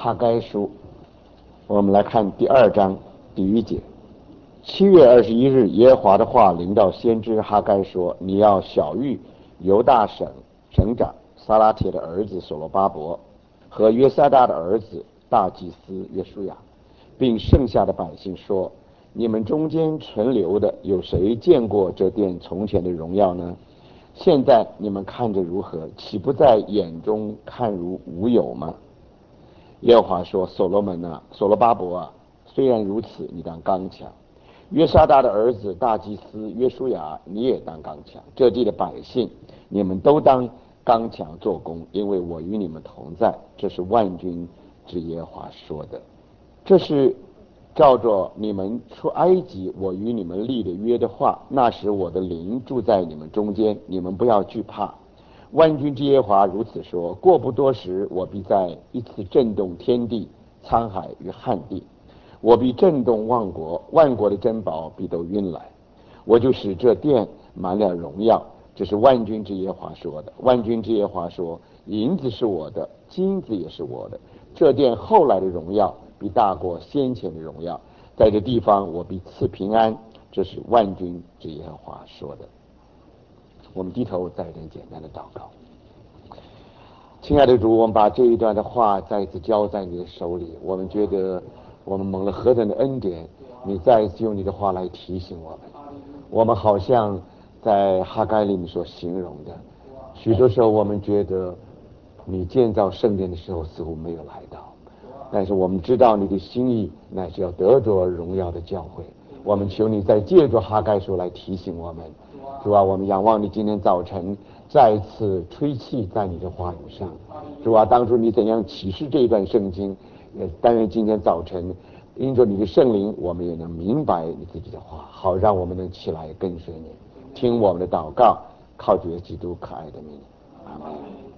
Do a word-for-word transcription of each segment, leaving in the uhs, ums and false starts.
哈该书，我们来看第二章第一节。七月二十一日，耶和华的话临到先知哈该说：“你要晓谕犹大省省长撒拉铁的儿子所罗巴伯和约撒大的儿子大祭司约书亚，并剩下的百姓说：你们中间存留的有谁见过这殿从前的荣耀呢？现在你们看着如何？岂不在眼中看如无有吗？”耶和华说：“所罗门啊，所罗巴伯啊，虽然如此，你当刚强；约沙大的儿子大祭司约书亚，你也当刚强。这地的百姓，你们都当刚强做工，因为我与你们同在。”这是万军之耶和华说的。这是照着你们出埃及我与你们立的约的话。那时我的灵住在你们中间，你们不要惧怕。万军之耶和华如此说：过不多时，我必在一次震动天地、沧海与旱地，我必震动万国，万国的珍宝必都晕来，我就使这殿满了荣耀。这是万军之耶和华说的。万军之耶和华说：银子是我的，金子也是我的，这殿后来的荣耀必大过先前的荣耀，在这地方我必赐平安。这是万军之耶和华说的。我们低头再一点简单的祷告。亲爱的主，我们把这一段的话再一次交在你的手里。我们觉得我们蒙了何等的恩典，你再一次用你的话来提醒我们。我们好像在哈该里面所形容的，许多时候我们觉得你建造圣殿的时候似乎没有来到，但是我们知道你的心意乃是要得着荣耀的教会。我们求你再借着哈该书来提醒我们。主啊，我们仰望你今天早晨再次吹气在你的话语上。主啊，当初你怎样启示这一段圣经，也但愿今天早晨因着你的圣灵，我们也能明白你自己的话，好让我们能起来跟随你，听我们的祷告，靠主耶稣基督可爱的名，阿门。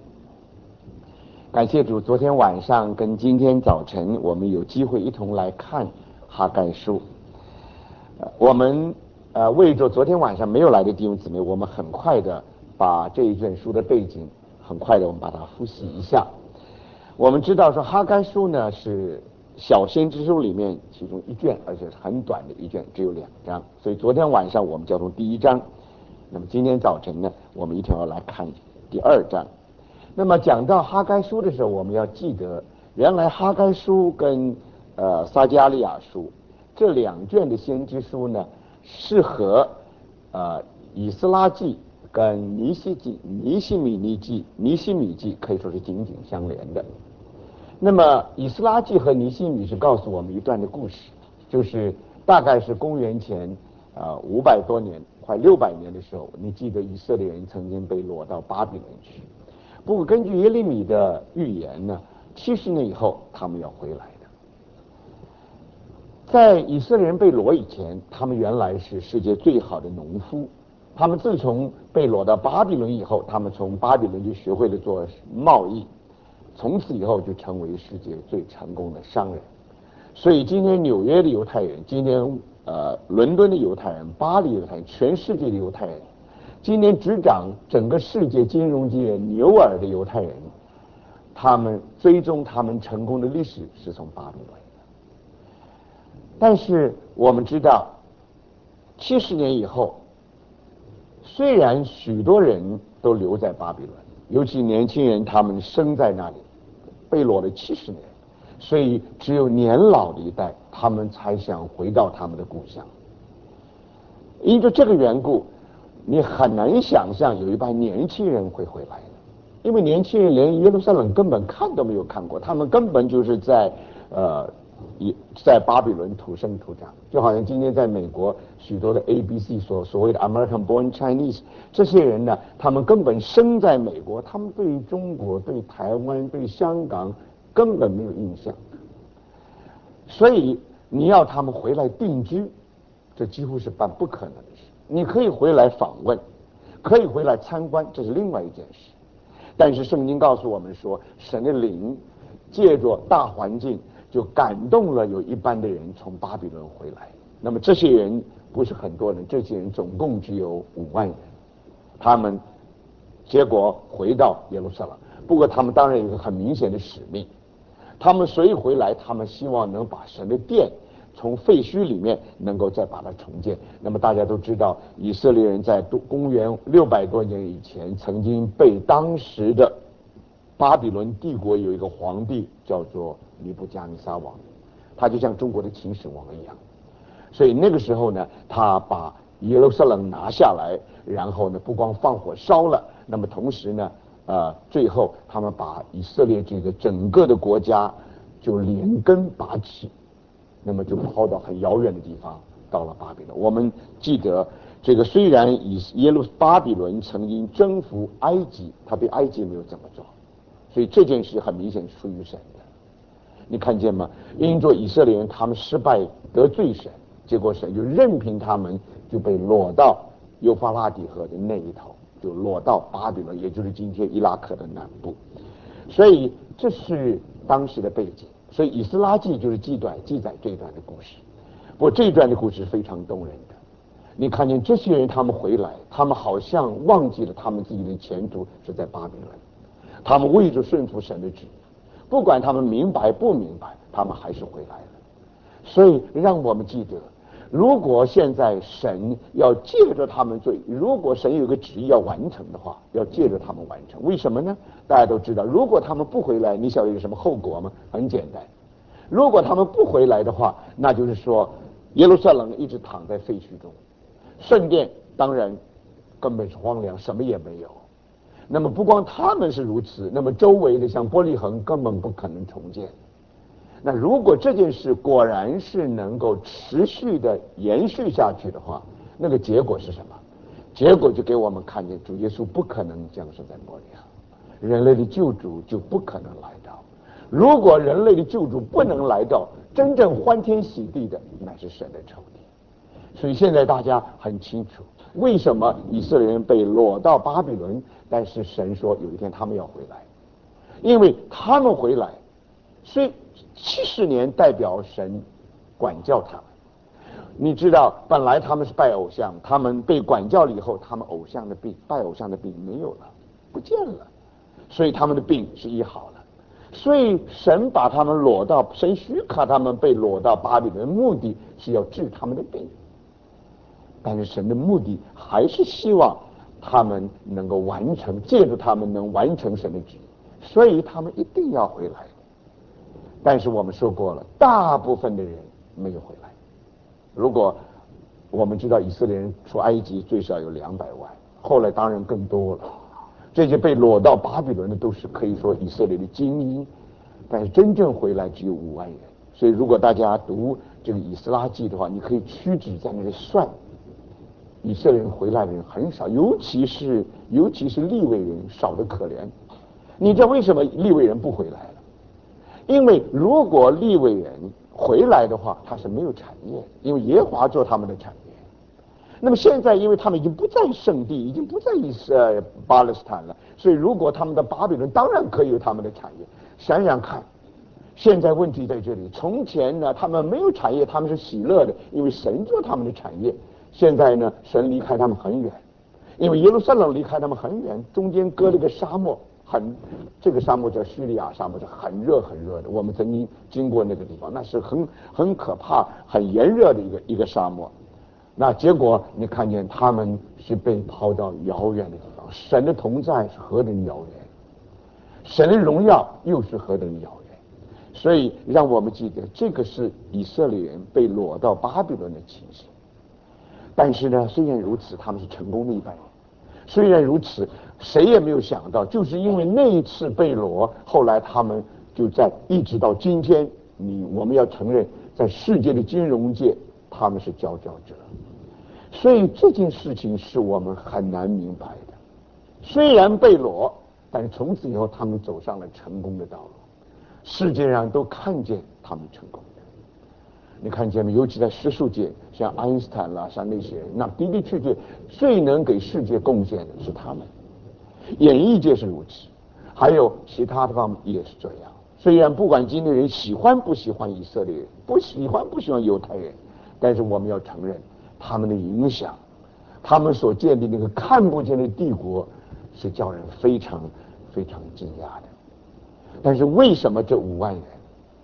感谢主，昨天晚上跟今天早晨我们有机会一同来看哈该书。呃、我们呃为着昨天晚上没有来的弟兄姊妹，我们很快的把这一卷书的背景很快的我们把它复习一下。我们知道说哈该书呢是小先知书里面其中一卷，而且是很短的一卷，只有两章，所以昨天晚上我们叫做第一章。那么今天早晨呢，我们一定要来看第二章。那么讲到哈该书的时候，我们要记得，原来哈该书跟呃撒迦利亚书这两卷的先知书呢，是和呃以斯拉记跟尼希记、尼希米尼记、尼希米记可以说是紧紧相连的。那么以斯拉记和尼希米是告诉我们一段的故事，就是大概是公元前呃五百多年，快六百年的时候，你记得以色列人曾经被掳到巴比伦去。不过根据耶利米的预言呢，七十年以后他们要回来的。在以色列人被掳以前，他们原来是世界最好的农夫。他们自从被掳到巴比伦以后，他们从巴比伦就学会了做贸易，从此以后就成为世界最成功的商人。所以今天纽约的犹太人，今天呃伦敦的犹太人，巴黎的犹太人，全世界的犹太人，今天执掌整个世界金融界牛耳的犹太人，他们追踪他们成功的历史是从巴比伦。但是我们知道，七十年以后，虽然许多人都留在巴比伦，尤其年轻人，他们生在那里，被掳了七十年，所以只有年老的一代，他们才想回到他们的故乡。因着这个缘故，你很难想象有一班年轻人会回来的，因为年轻人连耶路撒冷根本看都没有看过，他们根本就是在呃。在巴比伦土生土长，就好像今天在美国许多的 A B C 所所谓的 American Born Chinese 这些人呢，他们根本生在美国，他们对中国、对台湾、对香港根本没有印象，所以你要他们回来定居，这几乎是办不可能的事。你可以回来访问，可以回来参观，这是另外一件事。但是圣经告诉我们说，神的灵借着大环境就感动了有一班的人从巴比伦回来。那么这些人不是很多人，这些人总共只有五万人，他们结果回到耶路撒冷。不过他们当然有一个很明显的使命， 他们所以回来，他们希望能把神的殿从废墟里面能够再把它重建。那么大家都知道，以色列人在公元六百多年以前，曾经被当时的巴比伦帝国有一个皇帝叫做尼布加尼撒王，他就像中国的秦始皇一样。所以那个时候呢，他把耶路撒冷拿下来，然后呢，不光放火烧了，那么同时呢，呃，最后他们把以色列这个整个的国家就连根拔起，那么就抛到很遥远的地方，到了巴比伦。我们记得这个，虽然以耶路巴比伦曾经征服埃及，他对埃及没有怎么着，所以这件事很明显是出于神的。你看见吗？因着以色列人他们失败得罪神，结果神就任凭他们就被落到幼发拉底河的那一头，就落到巴比伦，也就是今天伊拉克的南部。所以这是当时的背景。所以以斯拉记就是记载记载这一段的故事。不过这一段的故事非常动人的。你看见这些人他们回来，他们好像忘记了他们自己的前途是在巴比伦，他们为着顺服神的旨意，不管他们明白不明白，他们还是回来了。所以让我们记得，如果现在神要借着他们罪，如果神有个旨意要完成的话，要借着他们完成。为什么呢？大家都知道，如果他们不回来，你晓得有什么后果吗？很简单，如果他们不回来的话，那就是说耶路撒冷一直躺在废墟中，圣殿当然根本是荒凉，什么也没有。那么不光他们是如此，那么周围的像伯利恒根本不可能重建。那如果这件事果然是能够持续的延续下去的话，那个结果是什么？结果就给我们看见主耶稣不可能降生在伯利恒，人类的救主就不可能来到。如果人类的救主不能来到，真正欢天喜地的乃是神的仇敌。所以现在大家很清楚，为什么以色列人被掳到巴比伦，但是神说有一天他们要回来，因为他们回来，所以七十年代表神管教他们。你知道，本来他们是拜偶像，他们被管教了以后，他们偶像的病、拜偶像的病没有了，不见了，所以他们的病是医好了。所以神把他们掳到，神许可他们被掳到巴比伦，目的是要治他们的病。但是神的目的还是希望他们能够完成，借助他们能完成神的旨意，所以他们一定要回来。但是我们说过了，大部分的人没有回来。如果我们知道以色列人出埃及最少有两百万，后来当然更多了。这些被掳到巴比伦的都是可以说以色列的精英，但是真正回来只有五万人。所以如果大家读这个以斯拉记的话，你可以屈指在那里算，以色列人回来的人很少，尤其是尤其是利未人少得可怜。你知道为什么利未人不回来了？因为如果利未人回来的话，他是没有产业，因为耶和华做他们的产业。那么现在，因为他们已经不在圣地，已经不在以色巴勒斯坦了，所以如果他们的巴比伦当然可以有他们的产业。想想看，现在问题在这里。从前呢，他们没有产业，他们是喜乐的，因为神做他们的产业。现在呢，神离开他们很远，因为耶路撒冷离开他们很远，中间隔了一个沙漠，很这个沙漠叫叙利亚沙漠，是很热很热的。我们曾经经过那个地方，那是很很可怕、很炎热的一个一个沙漠。那结果你看见他们是被抛到遥远的地方，神的同在是何等遥远，神的荣耀又是何等遥远。所以让我们记得，这个是以色列人被掳到巴比伦的情形。但是呢，虽然如此，他们是成功的一半人。虽然如此，谁也没有想到，就是因为那一次被掳，后来他们就在一直到今天，你我们要承认，在世界的金融界，他们是佼佼者。所以这件事情是我们很难明白的。虽然被掳，但是从此以后，他们走上了成功的道路，世界上都看见他们成功的。你看见没？尤其在学术界，像爱因斯坦啦，像那些人，那的的确确最能给世界贡献的是他们。演艺界是如此，还有其他的方面也是这样。虽然不管今天人喜欢不喜欢以色列人，不喜欢不喜欢犹太人，但是我们要承认他们的影响，他们所建立那个看不见的帝国，是叫人非常非常惊讶的。但是为什么这五万人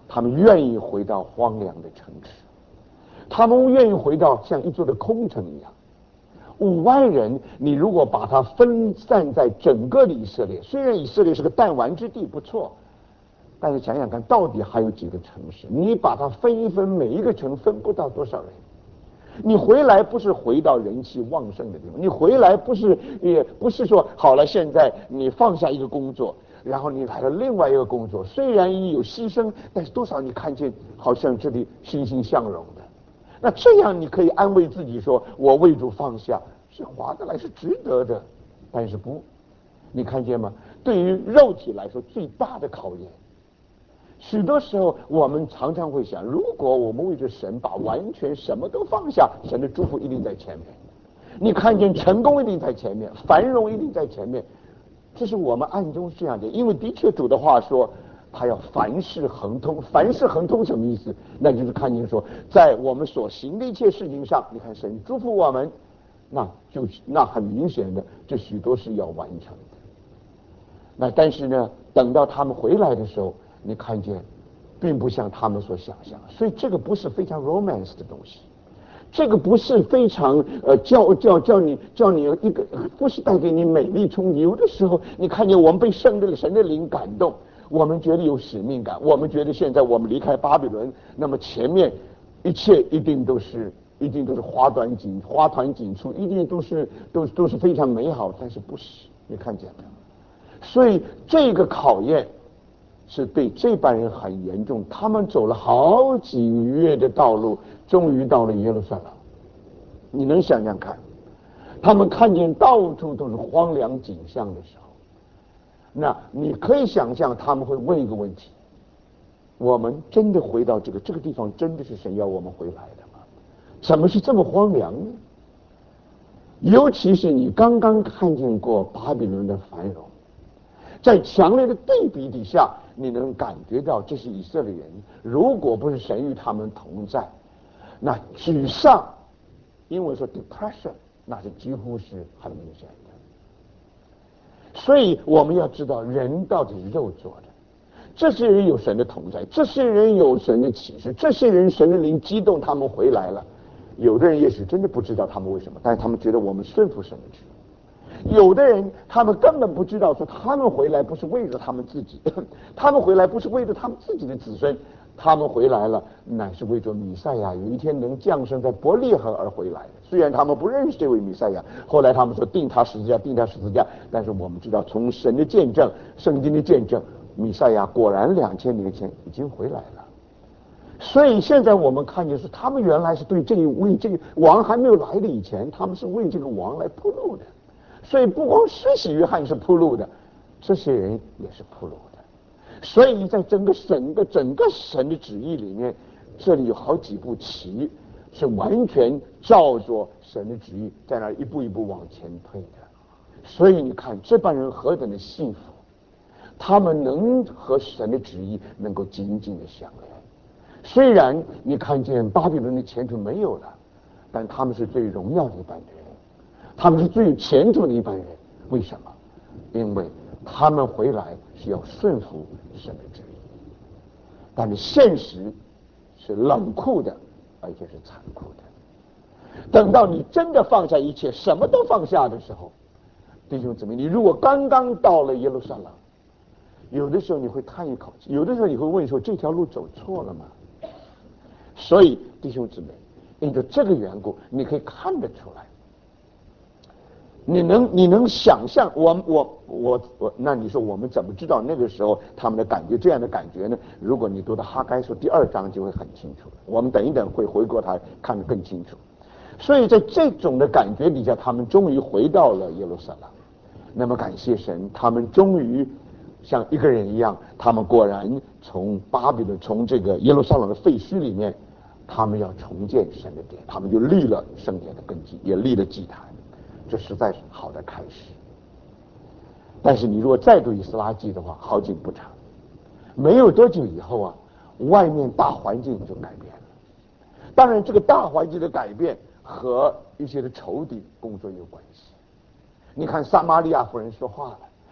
他们愿意回到荒凉的城池，他们愿意回到像一座的空城一样。五万人，你如果把它分散在整个的以色列，虽然以色列是个弹丸之地，不错，但是想想看，到底还有几个城市？你把它分一分，每一个城分不到多少人。你回来不是回到人气旺盛的地方，你回来不是也不是说好了，现在你放下一个工作，然后你来了另外一个工作，虽然有牺牲，但是多少你看见好像这里欣欣向荣的。那这样你可以安慰自己说，我为主放下是划得来，是值得的。但是不，你看见吗？对于肉体来说，最大的考验。许多时候，我们常常会想，如果我们为着神把完全什么都放下，神的祝福一定在前面。你看见成功一定在前面，繁荣一定在前面，这是我们暗中是这样的。因为的确主的话说，他要凡事亨通。凡事亨通什么意思？那就是看见说，在我们所行的一切事情上，你看神祝福我们，那就那很明显的，这许多是要完成的。那但是呢，等到他们回来的时候，你看见，并不像他们所想象，所以这个不是非常 romance 的东西，这个不是非常呃叫叫叫你叫你一个，不是带给你美丽冲击。有的时候你看见我们被圣的神的灵感动，我们觉得有使命感，我们觉得现在我们离开巴比伦，那么前面一切一定都是一定都是花团锦花团锦簇，一定都是都都是非常美好，但是不是？你看见没有？所以这个考验是对这班人很严重，他们走了好几个月的道路，终于到了耶路撒冷。你能想想看，他们看见到处都是荒凉景象的时候，那你可以想象他们会问一个问题：我们真的回到这个这个地方，真的是神要我们回来的吗？怎么是这么荒凉呢？尤其是你刚刚看见过巴比伦的繁荣，在强烈的对比底下，你能感觉到这是以色列人，如果不是神与他们同在，那沮丧，英文说 depression， 那是几乎是很明显的。所以我们要知道，人到底是肉做的。这些人有神的同在，这些人有神的启示，这些人神的灵激动他们回来了。有的人也许真的不知道他们为什么，但是他们觉得我们顺服神的旨意。有的人他们根本不知道说他们回来不是为了他们自己，他们回来不是为了他们自己的子孙，他们回来了乃是为着弥赛亚有一天能降生在伯利恒而回来的。虽然他们不认识这位弥赛亚，后来他们说定他十字架，定他十字架，但是我们知道从神的见证，圣经的见证，弥赛亚果然两千年前已经回来了。所以现在我们看见是他们原来是对这一为这个王还没有来的以前，他们是为这个王来铺路的。所以不光施洗约翰是铺路的，这些人也是铺路的。所以在整个整个整个神的旨意里面，这里有好几步棋是完全照着神的旨意在那一步一步往前推的。所以你看这帮人何等的幸福，他们能和神的旨意能够紧紧的相连。虽然你看见巴比伦的前途没有了，但他们是最荣耀的一班人，他们是最有前途的一班人。为什么？因为他们回来是要顺服神的旨意，但是现实是冷酷的，而且是残酷的。等到你真的放下一切，什么都放下的时候，弟兄姊妹，你如果刚刚到了耶路撒冷，有的时候你会叹一口气，有的时候你会问说这条路走错了吗？所以弟兄姊妹，因着这个缘故，你可以看得出来，你能你能想象我我我我，那你说我们怎么知道那个时候他们的感觉这样的感觉呢？如果你读到哈该书第二章就会很清楚了。我们等一等会回过头看得更清楚。所以在这种的感觉底下，他们终于回到了耶路撒冷。那么感谢神，他们终于像一个人一样，他们果然从巴比伦从这个耶路撒冷的废墟里面，他们要重建神的殿，他们就立了圣殿的根基，也立了祭坛。这实在是好的开始。但是你如果再读以斯拉记的话，好景不长，没有多久以后啊，外面大环境就改变了。当然这个大环境的改变和一些的仇敌工作有关系。你看撒玛利亚妇人说话了，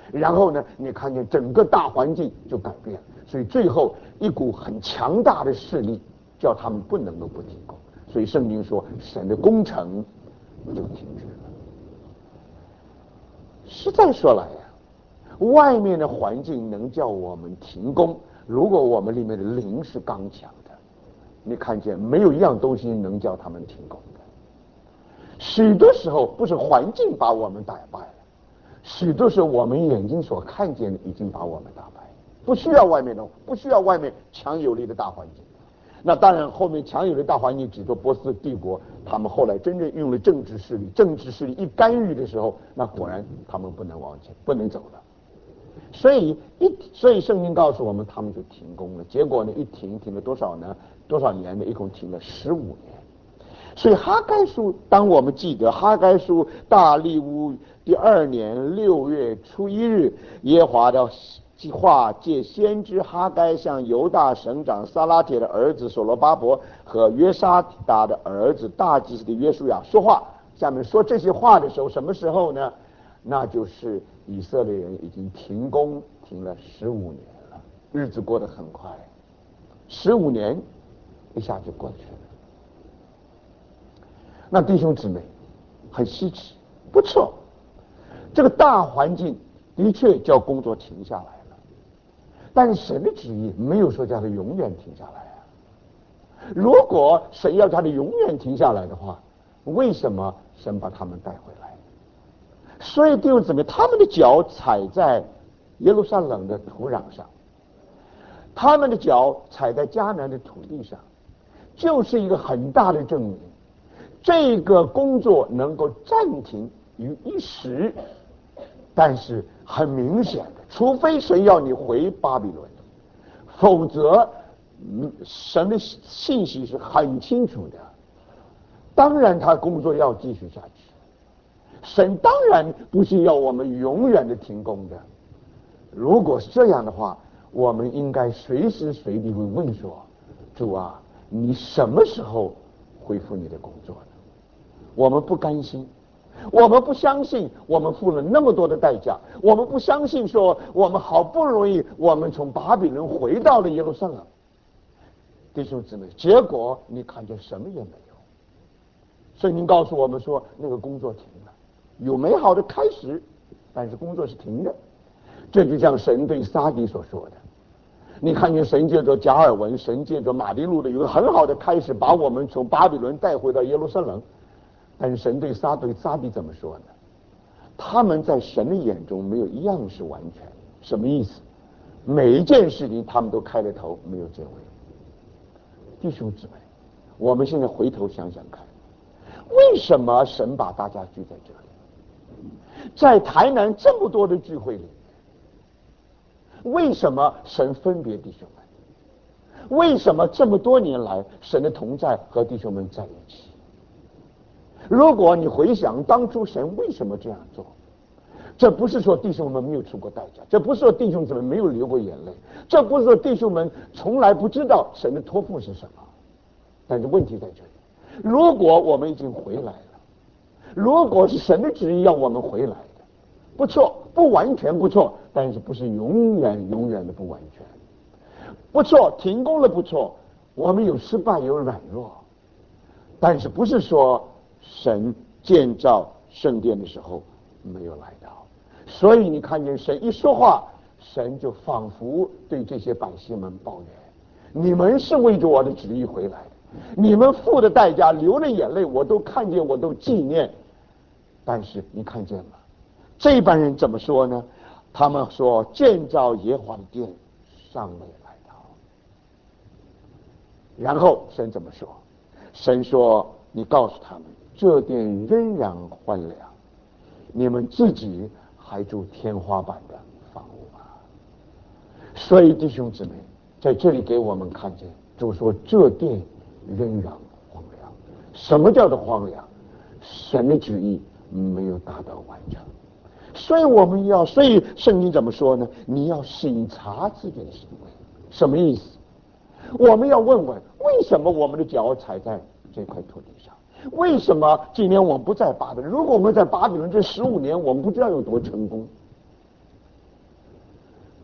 然后呢，你看见整个大环境就改变了，所以最后一股很强大的势力叫他们不能够不停工，所以圣经说神的工程就停止了。实在说来呀，外面的环境能叫我们停工，如果我们里面的灵是刚强的，你看见没有一样东西能叫他们停工的。许多时候不是环境把我们打败了，许多是我们眼睛所看见的已经把我们打败，不需要外面的，不需要外面强有力的大环境。那当然，后面强有力的大环境指着波斯帝国，他们后来真正用了政治势力，政治势力一干预的时候，那果然他们不能往前，不能走了。所以一，所以圣经告诉我们，他们就停工了。结果呢，一停停了多少呢？多少年呢？一共停了十五年。所以哈该书，当我们记得哈该书大利乌第二年六月初一日，耶和华的话借先知哈该向犹大省长撒拉铁的儿子所罗巴伯和约沙达的儿子大祭司的约书亚说话。下面说这些话的时候，什么时候呢？那就是以色列人已经停工停了十五年了，日子过得很快，十五年一下就过去了。那弟兄姊妹，很稀奇，不错，这个大环境的确叫工作停下来了，但是神的旨意没有说叫它永远停下来啊。如果神要叫它永远停下来的话，为什么神把他们带回来？所以弟兄姊妹，他们的脚踩在耶路撒冷的土壤上，他们的脚踩在迦南的土地上，就是一个很大的证明。这个工作能够暂停于一时，但是很明显的，除非神要你回巴比伦，否则神的信息是很清楚的。当然他工作要继续下去，神当然不是要我们永远的停工的。如果是这样的话，我们应该随时随地会问说，主啊，你什么时候恢复你的工作呢？我们不甘心，我们不相信，我们付了那么多的代价，我们不相信说我们好不容易我们从巴比伦回到了耶路撒冷，弟兄姊妹，结果你看见什么也没有。圣经告诉我们说，那个工作停了，有美好的开始，但是工作是停的。这就像神对撒底所说的，你看见神借着加尔文，神借着马丁路的有个很好的开始，把我们从巴比伦带回到耶路撒冷。但是神对撒对撒底怎么说呢？他们在神的眼中没有一样是完全。什么意思？每一件事情他们都开了头，没有结尾。弟兄姊妹，我们现在回头想想看，为什么神把大家聚在这里？在台南这么多的聚会里面，为什么神分别弟兄们？为什么这么多年来神的同在和弟兄们在一起？如果你回想当初神为什么这样做，这不是说弟兄们没有出过代价，这不是说弟兄姊妹没有流过眼泪，这不是说弟兄们从来不知道神的托付是什么。但是问题在这里，如果我们已经回来了，如果是神的旨意要我们回来的，不错，不完全不错，但是不是永远永远的不完全。不错，停工了不错，我们有失败有软弱，但是不是说神建造圣殿的时候没有来到。所以你看见神一说话，神就仿佛对这些百姓们抱怨，你们是为着我的旨意回来的，你们付的代价流了眼泪，我都看见，我都纪念。但是你看见吗？这帮人怎么说呢？他们说建造耶和华的殿尚未来到。然后神怎么说？神说，你告诉他们，这殿仍然荒凉，你们自己还住天花板的房屋啊。所以弟兄姊妹，在这里给我们看见，就说这殿仍然荒凉。什么叫做荒凉？神的旨意没有达到完成。所以我们要，所以圣经怎么说呢？你要审查自己的行为。什么意思？我们要问问，为什么我们的脚踩在这块土地上？为什么今年我们不在巴比伦？如果我们在巴比伦这十五年，我们不知道有多成功。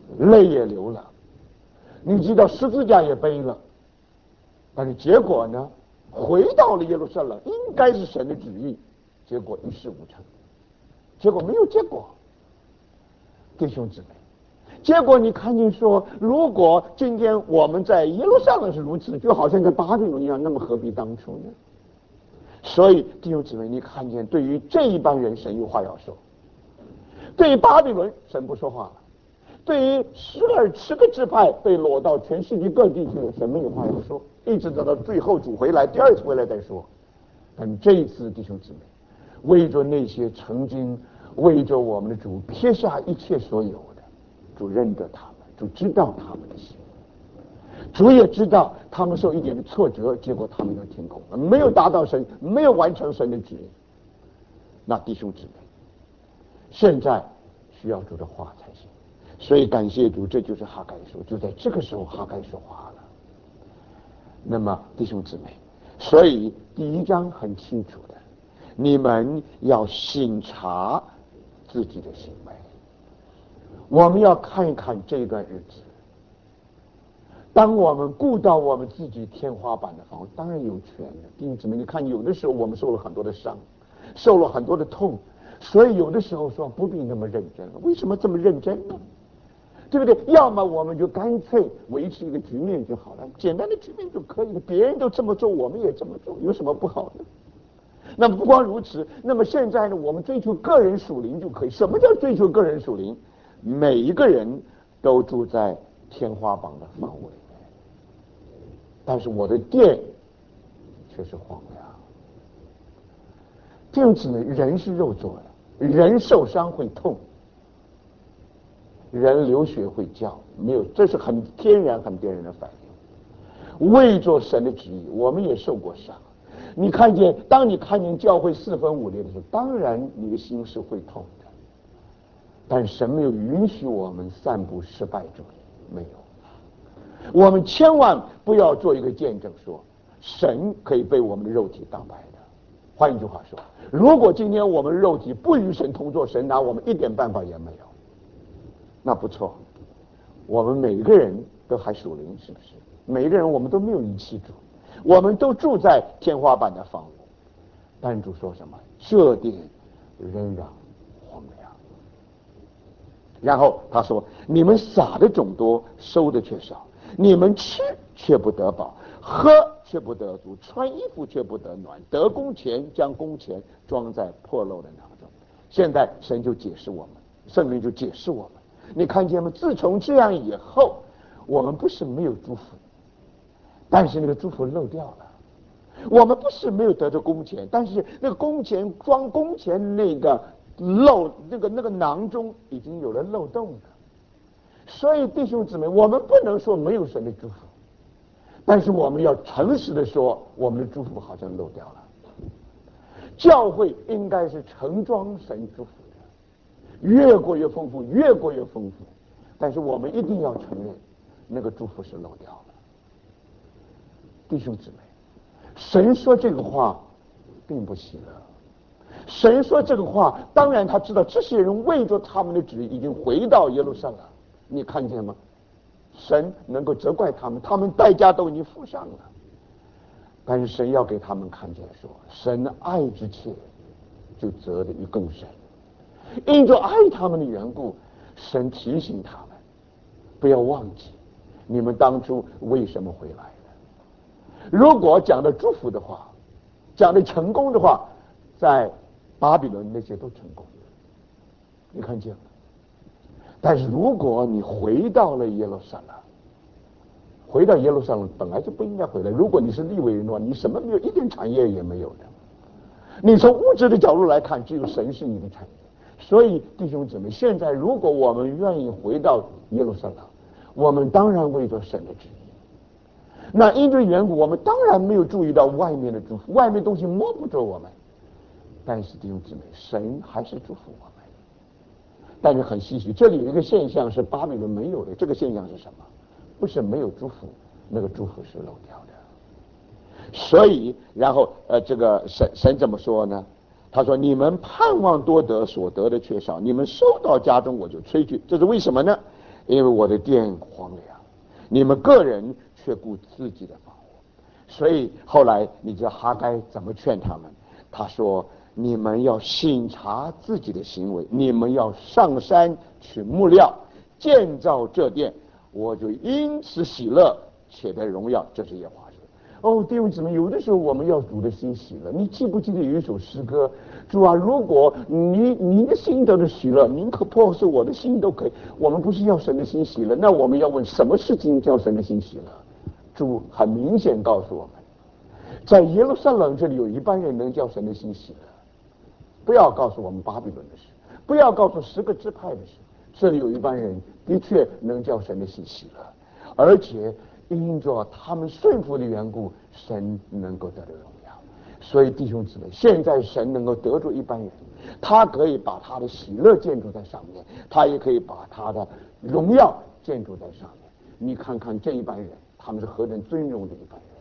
泪也流了，你知道十字架也背了，但是结果呢，回到了耶路撒冷，应该是神的旨意，结果一事无成，结果没有结果。弟兄姊妹，结果你看见说，如果今天我们在耶路撒冷是如此，就好像在巴比伦一样，那么何必当初呢？所以弟兄姊妹，你看见对于这一帮人，神有话要说；对于巴比伦，神不说话了；对于十二十个支派被掳到全世界各地去了，神没有话要说，一直等到最后主回来，第二次回来再说。但这一次，弟兄姊妹，为着那些曾经为着我们的主撇下一切所有的，主认得他们，主知道他们的心。主也知道他们受一点的挫折，结果他们就停工了，没有达到神，没有完成神的旨意。那弟兄姊妹，现在需要主的话才行。所以感谢主，这就是哈该说，就在这个时候哈该说话了。那么弟兄姊妹，所以第一章很清楚的，你们要省察自己的行为。我们要看一看这段日子，当我们顾到我们自己天花板的房，当然有权的。弟兄姊妹，你看有的时候我们受了很多的伤，受了很多的痛，所以有的时候说不必那么认真了。为什么这么认真呢？对不对？要么我们就干脆维持一个局面就好了，简单的局面就可以了。别人都这么做，我们也这么做，有什么不好呢？那么不光如此，那么现在呢，我们追求个人属灵就可以。什么叫追求个人属灵？每一个人都住在天花板的范围，但是我的殿却是荒凉。弟兄姊妹，人是肉做的，人受伤会痛，人流血会叫，没有，这是很天然很天然的反应。为做神的旨意，我们也受过伤。你看见，当你看见教会四分五裂的时候，当然你的心是会痛的。但神没有允许我们散布失败主义，没有。我们千万不要做一个见证说，神可以被我们的肉体打败的。换一句话说，如果今天我们肉体不与神同作，神拿我们一点办法也没有。那不错，我们每个人都还属灵，是不是？每个人我们都没有遗弃主，我们都住在天花板的房屋。但主说什么？这殿仍然荒凉。然后他说：你们撒的种多，收的却少；你们吃却不得饱，喝却不得足，穿衣服却不得暖，得工钱将工钱装在破漏的囊中。现在神就解释我们，圣灵就解释我们，你看见吗？自从这样以后，我们不是没有祝福，但是那个祝福漏掉了。我们不是没有得着工钱，但是那个工钱装工钱那个漏那个那个囊中已经有了漏洞了。所以弟兄姊妹，我们不能说没有神的祝福，但是我们要诚实的说，我们的祝福好像漏掉了。教会应该是盛装神祝福的，越过越丰富，越过越丰富。但是我们一定要承认，那个祝福是漏掉了。弟兄姊妹，神说这个话并不喜乐。神说这个话，当然他知道这些人为着他们的旨意已经回到耶路撒冷，你看见吗？神能够责怪他们，他们代价都已经付上了。但是神要给他们看见说，神爱之切，就责的于更深。因着爱他们的缘故，神提醒他们，不要忘记你们当初为什么回来的。如果讲的祝福的话，讲的成功的话，在巴比伦那些都成功了，你看见了。但是如果你回到了耶路撒冷，回到耶路撒冷本来就不应该回来。如果你是利未人的话，你什么没有，一点产业也没有的。你从物质的角度来看，只有神是你的产业。所以弟兄姊妹，现在如果我们愿意回到耶路撒冷，我们当然为着神的旨意。那因着缘故，我们当然没有注意到外面的祝福，外面东西摸不着我们。但是弟兄姊妹，神还是祝福我们。但是很稀奇，这里有一个现象是巴比伦没有的，这个现象是什么？不是没有祝福，那个祝福是漏掉的。所以然后呃，这个神神怎么说呢？他说：你们盼望多得，所得的却少；你们收到家中，我就吹去。这是为什么呢？ 因为我的殿荒凉，你们个人却顾自己的房屋。所以后来你知道哈该怎么劝他们？他说：你们要省察自己的行为，你们要上山去木料建造这殿，我就因此喜乐，且得荣耀。这是耶和华说。哦，弟兄姊妹，有的时候我们要主的心喜乐。你记不记得有一首诗歌？主啊，如果你你的心得的喜乐，宁可破碎我的心都可以。我们不是要神的心喜乐，那我们要问什么事情叫神的心喜乐？主很明显告诉我们，在耶路撒冷这里有一般人能叫神的心喜乐。不要告诉我们巴比伦的事，不要告诉十个支派的事，这里有一般人的确能叫神的心喜乐，而且因着他们顺服的缘故，神能够得到荣耀。所以弟兄姊妹，现在神能够得住一般人，他可以把他的喜乐建筑在上面，他也可以把他的荣耀建筑在上面。你看看这一般人，他们是何等尊荣的一般人。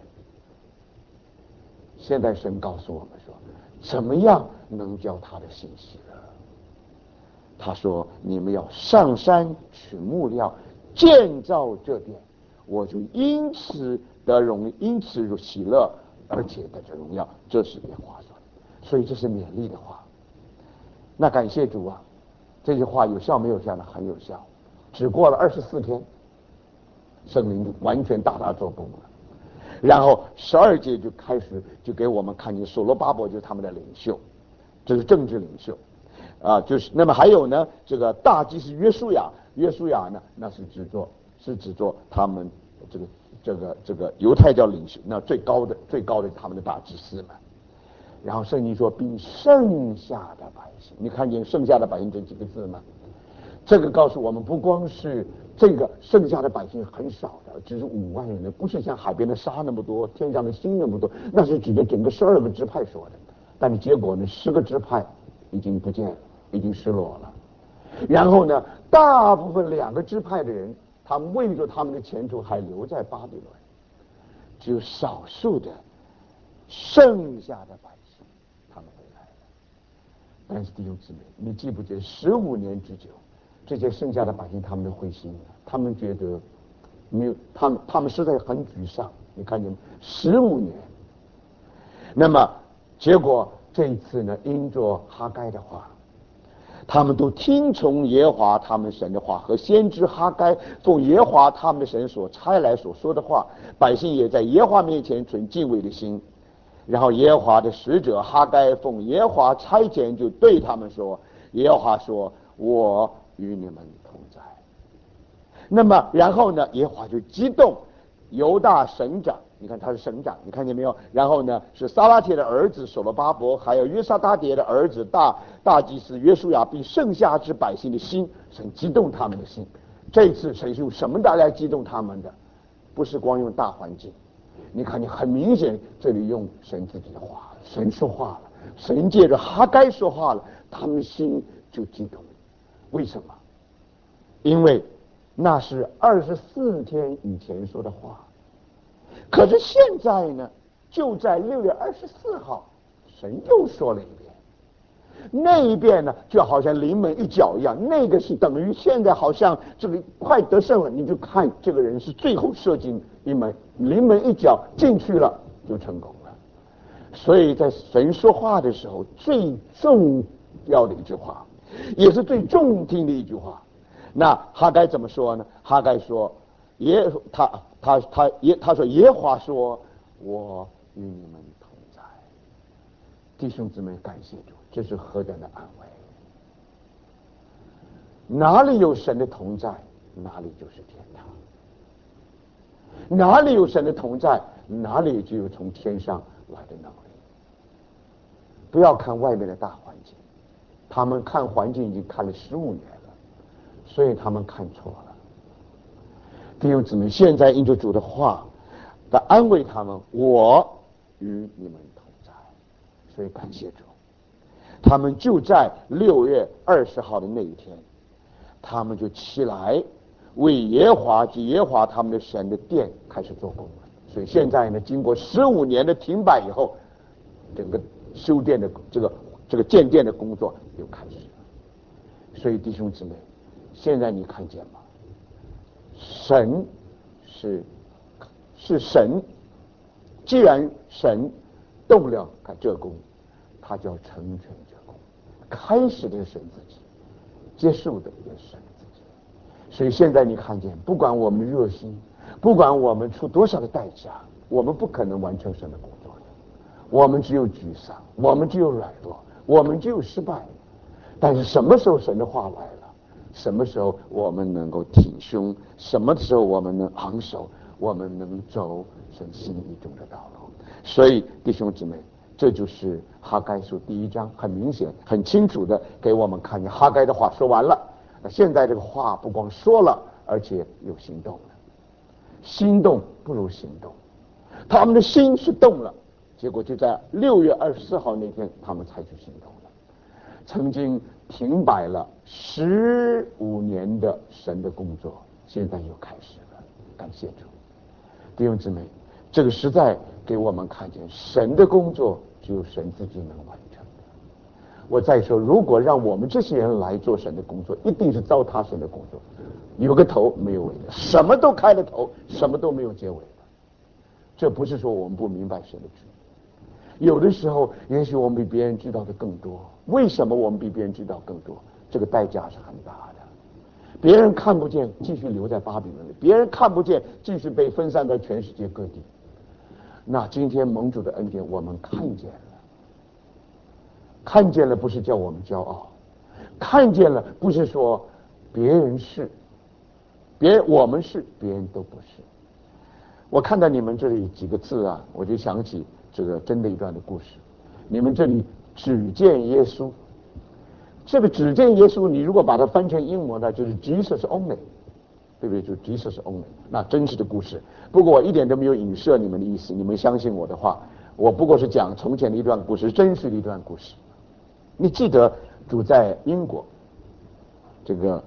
现在神告诉我们说，怎么样能叫他的心喜乐？他说：你们要上山取木料建造这殿，我就因此得荣，因此喜乐，而且得着荣耀。这是耶和华说的，所以这是勉励的话。那感谢主啊，这句话有效没有效呢？很有效。只过了二十四天，圣灵完全大大做工了。然后十二节就开始就给我们看见所罗巴伯就是他们的领袖，这是政治领袖啊，就是那么还有呢，这个大祭司约书亚，约书亚呢那是指作是指作他们这个这个这个犹太教领袖，那最高的最高的他们的大祭司们。然后圣经说并剩下的百姓，你看见剩下的百姓这几个字吗？这个告诉我们，不光是这个剩下的百姓很少的，只是五万人的，不是像海边的沙那么多，天上的星那么多，那是指的整个十二个支派说的。但是结果呢，十个支派已经不见了，已经失落了。然后呢，大部分两个支派的人，他们为着他们的前途还留在巴比伦，只有少数的剩下的百姓他们回来了。但是弟兄姊妹，你记不记得十五年之久？这些剩下的百姓他们都灰心了，他们觉得没有，他们他们实在很沮丧。你看见吗？十五年，那么结果这一次呢，因着哈该的话，他们都听从耶和华他们神的话，和先知哈该奉耶和华他们的神所差来所说的话，百姓也在耶和华面前存敬畏的心。然后耶和华的使者哈该奉耶和华差遣，就对他们说：耶和华说，我与你们同在。那么然后呢，耶和华就激动犹大省长，你看他是省长，你看见没有？然后呢，是撒拉铁的儿子所罗巴伯，还有约沙达迭的儿子大大祭司约书亚，并剩下之百姓的心，神激动他们的心。这次神是用什么来激动他们的？不是光用大环境，你看，你很明显，这里用神自己的话，神说话了，神借着哈该说话了，他们心就激动。为什么？因为那是二十四天以前说的话，可是现在呢，就在六月二十四号，神又说了一遍。那一遍呢，就好像临门一脚一样，那个是等于现在好像这个快得胜了，你就看这个人是最后射进一门，临门一脚进去了就成功了。所以在神说话的时候，最重要的一句话，也是最中听的一句话，那哈该怎么说呢？哈该说耶他他他耶他说耶和华说，我与你们同在。弟兄姊妹，感谢主，这是何等的安慰！哪里有神的同在，哪里就是天堂；哪里有神的同在，哪里就有从天上来的能力。不要看外面的大环境，他们看环境已经看了十五年了，所以他们看错了。弟兄姊妹，现在因着主的话来安慰他们，我与你们同在，所以感谢主。他们就在六月二十号的那一天，他们就起来为耶和华及耶和华他们的神的殿开始做工了。所以现在呢，经过十五年的停摆以后，整个修殿的这个这个建殿的工作又开始了。所以弟兄姊妹，现在你看见吗？ 神是是神，既然神动了这功，他就要成全这功。开始的是神自己，结束的也是神自己。所以现在你看见，不管我们热心，不管我们出多少的代价，我们不可能完成神的工作的。我们只有沮丧，我们只有软弱，我们只有失败。但是什么时候神的话来了，什么时候我们能够挺胸，什么时候我们能昂首，我们能走神心意中的道路。所以弟兄姊妹，这就是哈该书第一章，很明显很清楚的给我们看见哈该的话说完了。那现在这个话不光说了，而且有行动了。心动不如行动，他们的心是动了，结果就在六月二十四号那天，他们采取行动了。曾经停摆了十五年的神的工作，现在又开始了。感谢主，弟兄姊妹，这个实在给我们看见神的工作只有神自己能完成的。我再说，如果让我们这些人来做神的工作，一定是糟蹋神的工作，有个头没有尾的，什么都开了头，什么都没有结尾的。这不是说我们不明白神的旨意，有的时候也许我们比别人知道的更多。为什么我们比别人知道更多？这个代价是很大的。别人看不见，继续留在巴比伦里；别人看不见，继续被分散到全世界各地。那今天蒙主的恩典，我们看见了，看见了不是叫我们骄傲，看见了不是说别人是，别人我们是，别人都不是。我看到你们这里几个字啊，我就想起这个真的一段的故事。你们这里只见耶稣，这个只见耶稣，你如果把它翻成英文呢，就是 Jesus only， 对不对？就 Jesus only， 那真实的故事。不过我一点都没有影射你们的意思，你们相信我的话，我不过是讲从前的一段故事，真实的一段故事。你记得主在英国，这个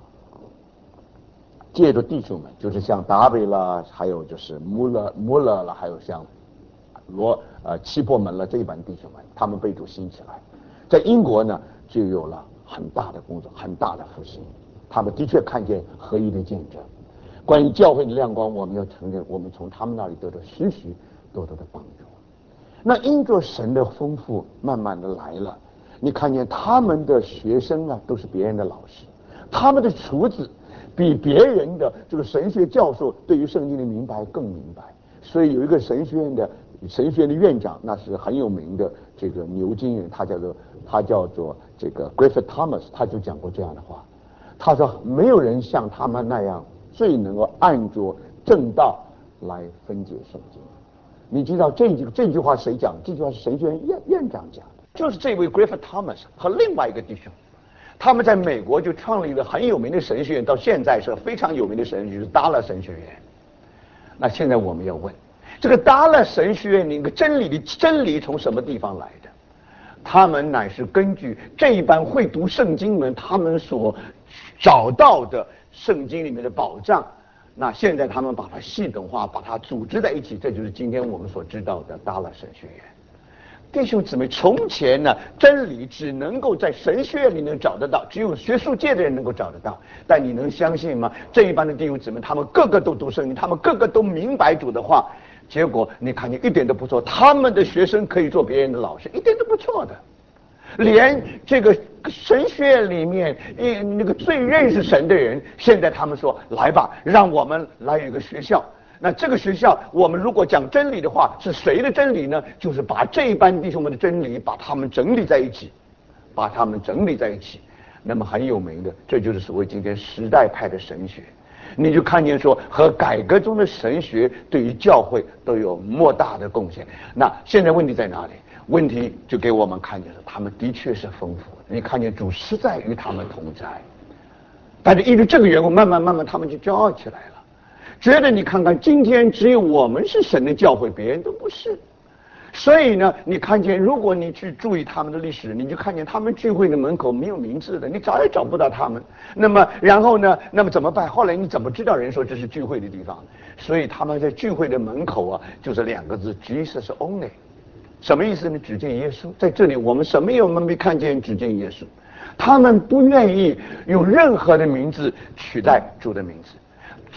借着弟兄们，就是像达维啦，还有就是穆勒穆勒了，还有像罗呃七破门了这一班弟兄们，他们被主兴起来，在英国呢就有了很大的工作，很大的复兴。他们的确看见合一的见证。关于教会的亮光，我们要承认，我们从他们那里得到许许多多的帮助。那因着神的丰富，慢慢的来了。你看见他们的学生啊，都是别人的老师，他们的厨子比别人的这个神学教授对于圣经的明白更明白。所以有一个神学院的神学院的院长，那是很有名的这个牛津人，他叫做他叫做这个 Griffith Thomas， 他就讲过这样的话，他说没有人像他们那样最能够按着正道来分解圣经。你知道这句这句话谁讲？这句话是神学院院院长讲的，就是这位 Griffith Thomas 和另外一个弟兄，他们在美国就创立了很有名的神学院，到现在是非常有名的神学院，就是达拉神学院。那现在我们要问，这个达拉神学院那个真理的真理从什么地方来的？他们乃是根据这一班会读圣经人他们所找到的圣经里面的宝藏，那现在他们把它系统化，把它组织在一起，这就是今天我们所知道的达拉神学院。弟兄姊妹，从前呢，真理只能够在神学院里能找得到，只有学术界的人能够找得到。但你能相信吗？这一班的弟兄姊妹，他们个个都读圣经，他们个个都明白主的话，结果你看见一点都不错，他们的学生可以做别人的老师，一点都不错的。连这个神学院里面，一那个最认识神的人，现在他们说来吧，让我们来有一个学校。那这个学校，我们如果讲真理的话，是谁的真理呢？就是把这一班弟兄们的真理，把他们整理在一起，把他们整理在一起。那么很有名的，这就是所谓今天时代派的神学。你就看见说，和改革中的神学对于教会都有莫大的贡献。那现在问题在哪里？问题就给我们看见了，他们的确是丰富的。你看见主实在与他们同在，但是因为这个缘故，慢慢慢慢他们就骄傲起来了。觉得你看看，今天只有我们是神的教会，别人都不是。所以呢，你看见，如果你去注意他们的历史，你就看见他们聚会的门口没有名字的，你找也找不到他们。那么，然后呢，那么怎么办？后来你怎么知道人说这是聚会的地方？所以他们在聚会的门口啊，就是两个字 ：Jesus only。什么意思呢？只见耶稣。在这里，我们什么也我们没看见，只见耶稣。他们不愿意用任何的名字取代主的名字。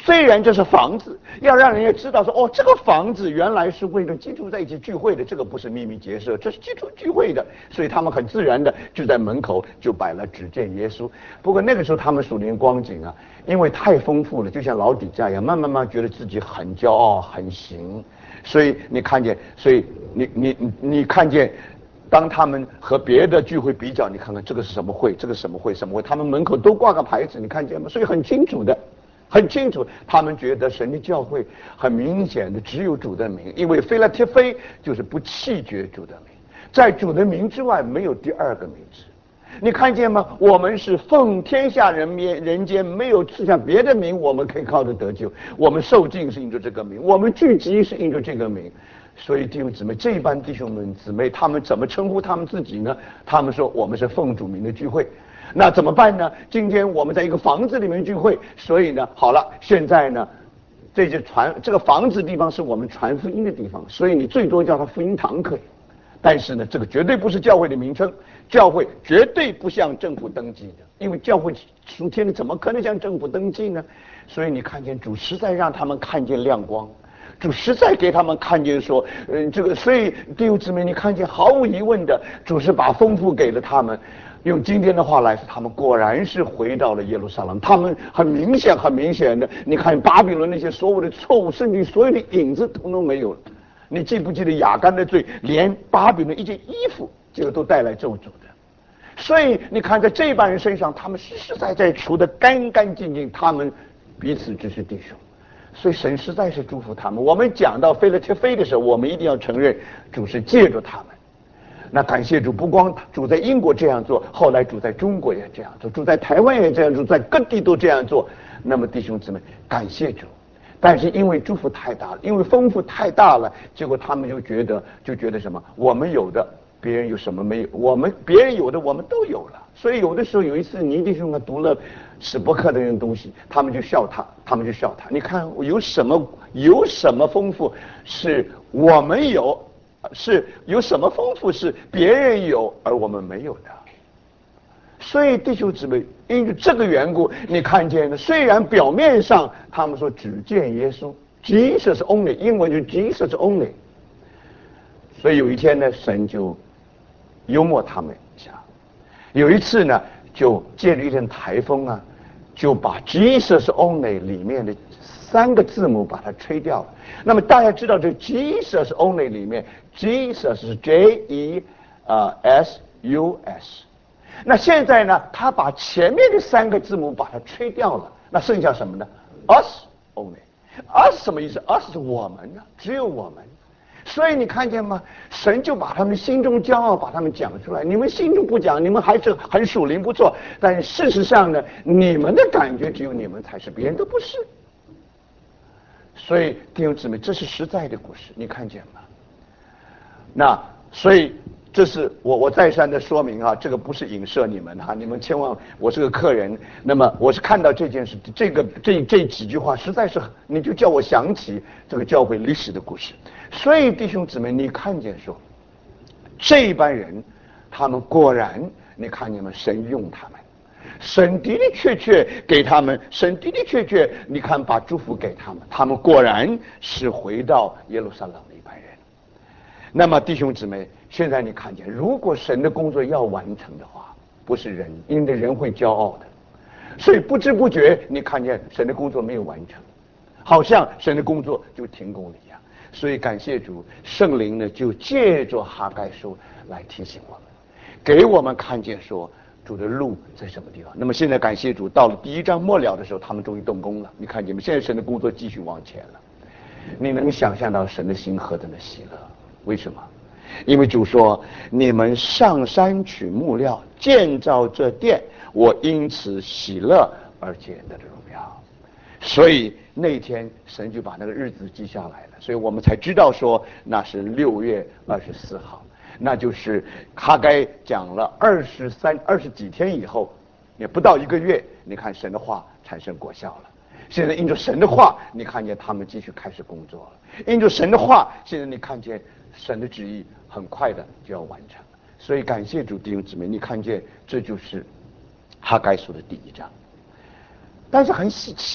虽然这是房子，要让人家知道说，哦，这个房子原来是为了基督在一起聚会的，这个不是秘密结社，这是基督聚会的，所以他们很自然的就在门口就摆了只见耶稣。不过那个时候他们属灵光景啊，因为太丰富了，就像老底家一样，慢慢慢觉得自己很骄傲、很行，所以你看见，所以你你你你看见。当他们和别的聚会比较，你看看这个是什么会，这个是什么会，什么会，他们门口都挂个牌子，你看见吗？所以很清楚的，很清楚，他们觉得神的教会很明显的只有主的名，因为非拉铁非就是不弃绝主的名，在主的名之外没有第二个名字。你看见吗？我们是奉天下人面人间没有赐下别的名，我们可以靠着得救。我们受尽是因着这个名，我们聚集是因着这个名。所以弟兄姊妹，这帮弟兄们姊妹，他们怎么称呼他们自己呢？他们说我们是奉主名的聚会。那怎么办呢？今天我们在一个房子里面聚会，所以呢，好了，现在呢，这些传这个房子地方是我们传福音的地方，所以你最多叫它福音堂可以。但是呢，这个绝对不是教会的名称，教会绝对不向政府登记的，因为教会属天的怎么可能向政府登记呢？所以你看见主实在让他们看见亮光。主实在给他们看见说，嗯，这个，所以弟兄姊妹，你看见毫无疑问的，主是把丰富给了他们。用今天的话来说，他们果然是回到了耶路撒冷。他们很明显、很明显的，你看巴比伦那些所有的错误，甚至所有的影子，统统没有了。你记不记得亚干的罪，连巴比伦一件衣服，这个都带来咒诅的。所以你看，在这帮人身上，他们实实在在除得干干净净，他们彼此只是弟兄。所以神实在是祝福他们。我们讲到非拉铁非的时候，我们一定要承认主是借助他们。那感谢主，不光主在英国这样做，后来主在中国也这样做，主在台湾也这样做，在各地都这样做。那么弟兄姊妹，感谢主。但是因为祝福太大了，因为丰富太大了，结果他们就觉得就觉得什么，我们有的别人有什么没有，我们别人有的我们都有了。所以有的时候有一次倪弟兄啊读了史伯克的那种东西，他们就笑他，他们就笑他。你看有什么有什么丰富是我们有，是有什么丰富是别人有而我们没有的。所以弟兄姊妹，因为这个缘故，你看见呢，虽然表面上他们说只见耶稣 ，Jesus only， 英文就 Jesus only。所以有一天呢，神就幽默他们一下。有一次呢，就借了一阵台风啊，就把 Jesus only 里面的三个字母把它吹掉了。那么大家知道，这 Jesus only 里面 ，Jesus 是 J E 呃 S U S。那现在呢，他把前面的三个字母把它吹掉了，那剩下什么呢 ？Us only。Us 什么意思 ？Us 是我们呢，只有我们。所以你看见吗？神就把他们心中骄傲把他们讲出来。你们心中不讲，你们还是很属灵不错。但事实上呢，你们的感觉只有你们才是，别人都不是。所以弟兄姊妹，这是实在的故事，你看见吗？那所以。这是我我再三的说明啊，这个不是影射你们哈、啊，你们千万，我是个客人，那么我是看到这件事，这个这这几句话实在是，你就叫我想起这个教会历史的故事。所以弟兄姊妹，你看见说，这班人，他们果然，你看见吗？神用他们，神的的确确给他们，神的的确确，你看把祝福给他们，他们果然是回到耶路撒冷的一班人。那么弟兄姊妹，现在你看见，如果神的工作要完成的话，不是人，因为人会骄傲的，所以不知不觉你看见神的工作没有完成，好像神的工作就停工了一样。所以感谢主，圣灵呢就借着哈该书来提醒我们，给我们看见说主的路在什么地方。那么现在感谢主，到了第一章末了的时候，他们终于动工了。你看见没？现在神的工作继续往前了。你能想象到神的心何等的喜乐？为什么？因为主说：“你们上山取木料，建造这殿，我因此喜乐，而且得荣耀。”所以那天神就把那个日子记下来了，所以我们才知道说那是六月二十四号，那就是哈该讲了二十三、二十几天以后，也不到一个月，你看神的话产生果效了。现在因着神的话，你看见他们继续开始工作了。因着神的话，现在你看见神的旨意很快的就要完成。所以感谢主弟兄姊妹，你看见这就是哈该书的第一章。但是很稀奇，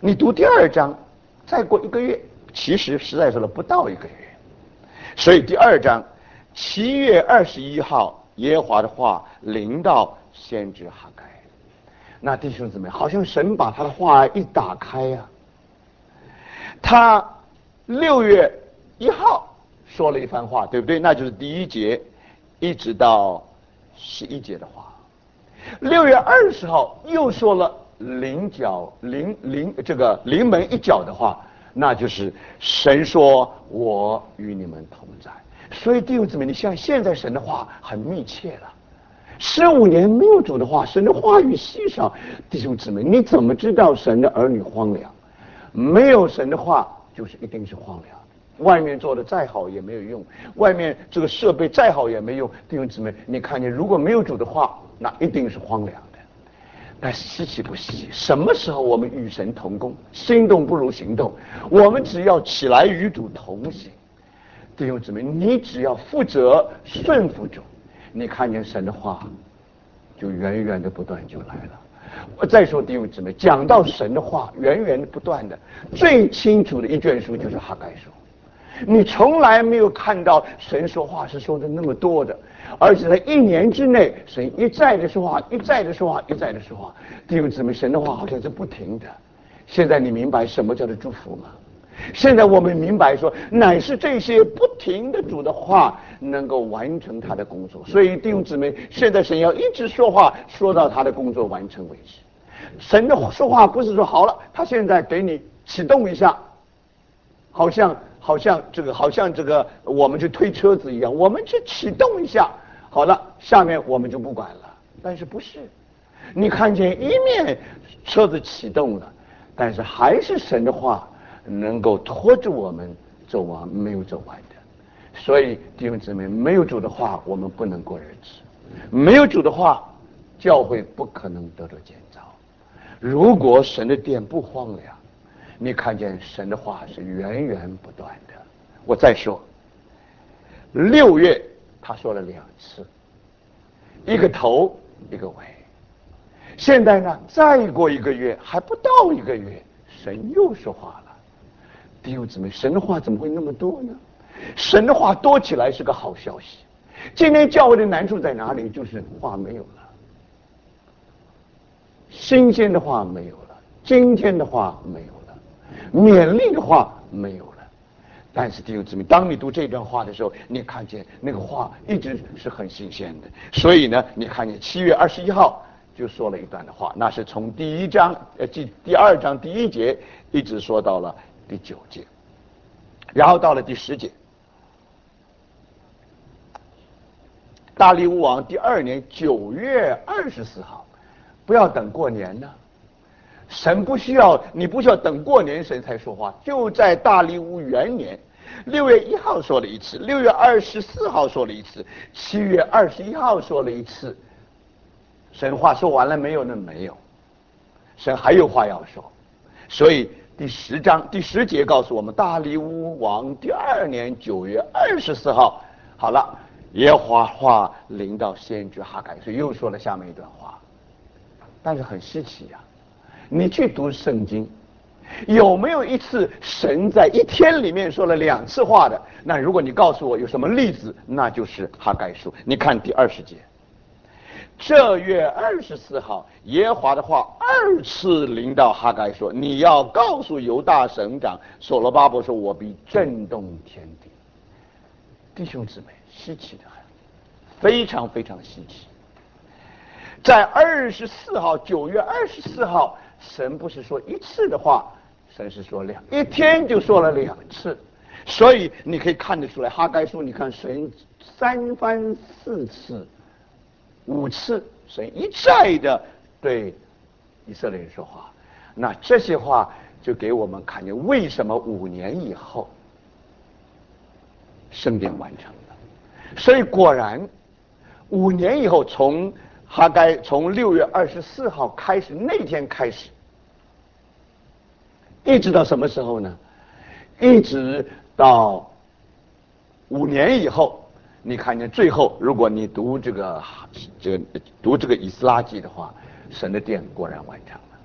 你读第二章，再过一个月，其实实在说了不到一个月，所以第二章七月二十一号，耶和华的话临到先知哈该。那弟兄姊妹，好像神把他的话一打开呀、啊，他六月一号说了一番话，对不对？那就是第一节一直到十一节的话。六月二十号又说了临角临临这个临门一脚的话，那就是神说我与你们同在。所以弟兄姊妹，你像现在神的话很密切了。十五年没有主的话，神的话语稀少。弟兄姊妹，你怎么知道神的儿女荒凉？没有神的话，就是一定是荒凉。外面做的再好也没有用，外面这个设备再好也没用。弟兄姊妹，你看见如果没有主的话，那一定是荒凉的。但是稀奇不稀？什么时候我们与神同工？心动不如行动。我们只要起来与主同行。弟兄姊妹，你只要负责顺服主，你看见神的话就源源的不断就来了。我再说弟兄姊妹，讲到神的话源源的不断的，最清楚的一卷书就是哈该书。你从来没有看到神说话是说的那么多的，而且在一年之内，神一再的说话，一再的说话，一再的说话。弟兄姊妹，神的话好像是不停的。现在你明白什么叫做祝福吗？现在我们明白说，乃是这些不停的主的话能够完成他的工作。所以弟兄姊妹，现在神要一直说话，说到他的工作完成为止。神的说话不是说好了，他现在给你启动一下，好像好像这个好像这个我们去推车子一样，我们去启动一下，好了，下面我们就不管了。但是不是？你看见一面车子启动了，但是还是神的话能够拖着我们走完没有走完的。所以弟兄姊妹，没有主的话我们不能过日子，没有主的话教会不可能得到建造。如果神的殿不荒凉，你看见神的话是源源不断的。我再说，六月他说了两次，一个头一个尾。现在呢，再过一个月，还不到一个月，神又说话了。弟兄姊妹，神的话怎么会那么多呢？神的话多起来是个好消息。今天教会的难处在哪里？就是话没有了，新鲜的话没有了，今天的话没有了，勉励的话没有了。但是弟兄姊妹，当你读这段话的时候，你看见那个话一直是很新鲜的。所以呢，你看见七月二十一号就说了一段的话，那是从第一章呃第第二章第一节一直说到了第九节，然后到了第十节，大利乌王第二年九月二十四号，不要等过年呢。神不需要，你不需要等过年神才说话，就在大利乌元年六月一号说了一次，六月二十四号说了一次，七月二十一号说了一次。神话说完了没有呢？没有，神还有话要说。所以第十章第十节告诉我们，大利乌王第二年九月二十四号，好了，耶和华话临到先知哈该，所以又说了下面一段话。但是很稀奇呀、啊，你去读圣经，有没有一次神在一天里面说了两次话的？那如果你告诉我有什么例子，那就是哈该书。你看第二十节，这月二十四号，耶和华的话二次临到哈该说：“你要告诉犹大省长所罗巴伯说，我必震动天地。”弟兄姊妹，稀奇的很，非常非常稀奇。在二十四号，九月二十四号，神不是说一次的话，神是说两，一天就说了两次，所以你可以看得出来，哈该书，你看神三番四次。五次，神一再的对以色列人说话，那这些话就给我们看见为什么五年以后圣殿完成了。所以果然，五年以后，从哈该从六月二十四号开始，那天开始，一直到什么时候呢？一直到五年以后。你看见最后，如果你读这个这个读这个以斯拉记的话，神的殿果然完成了。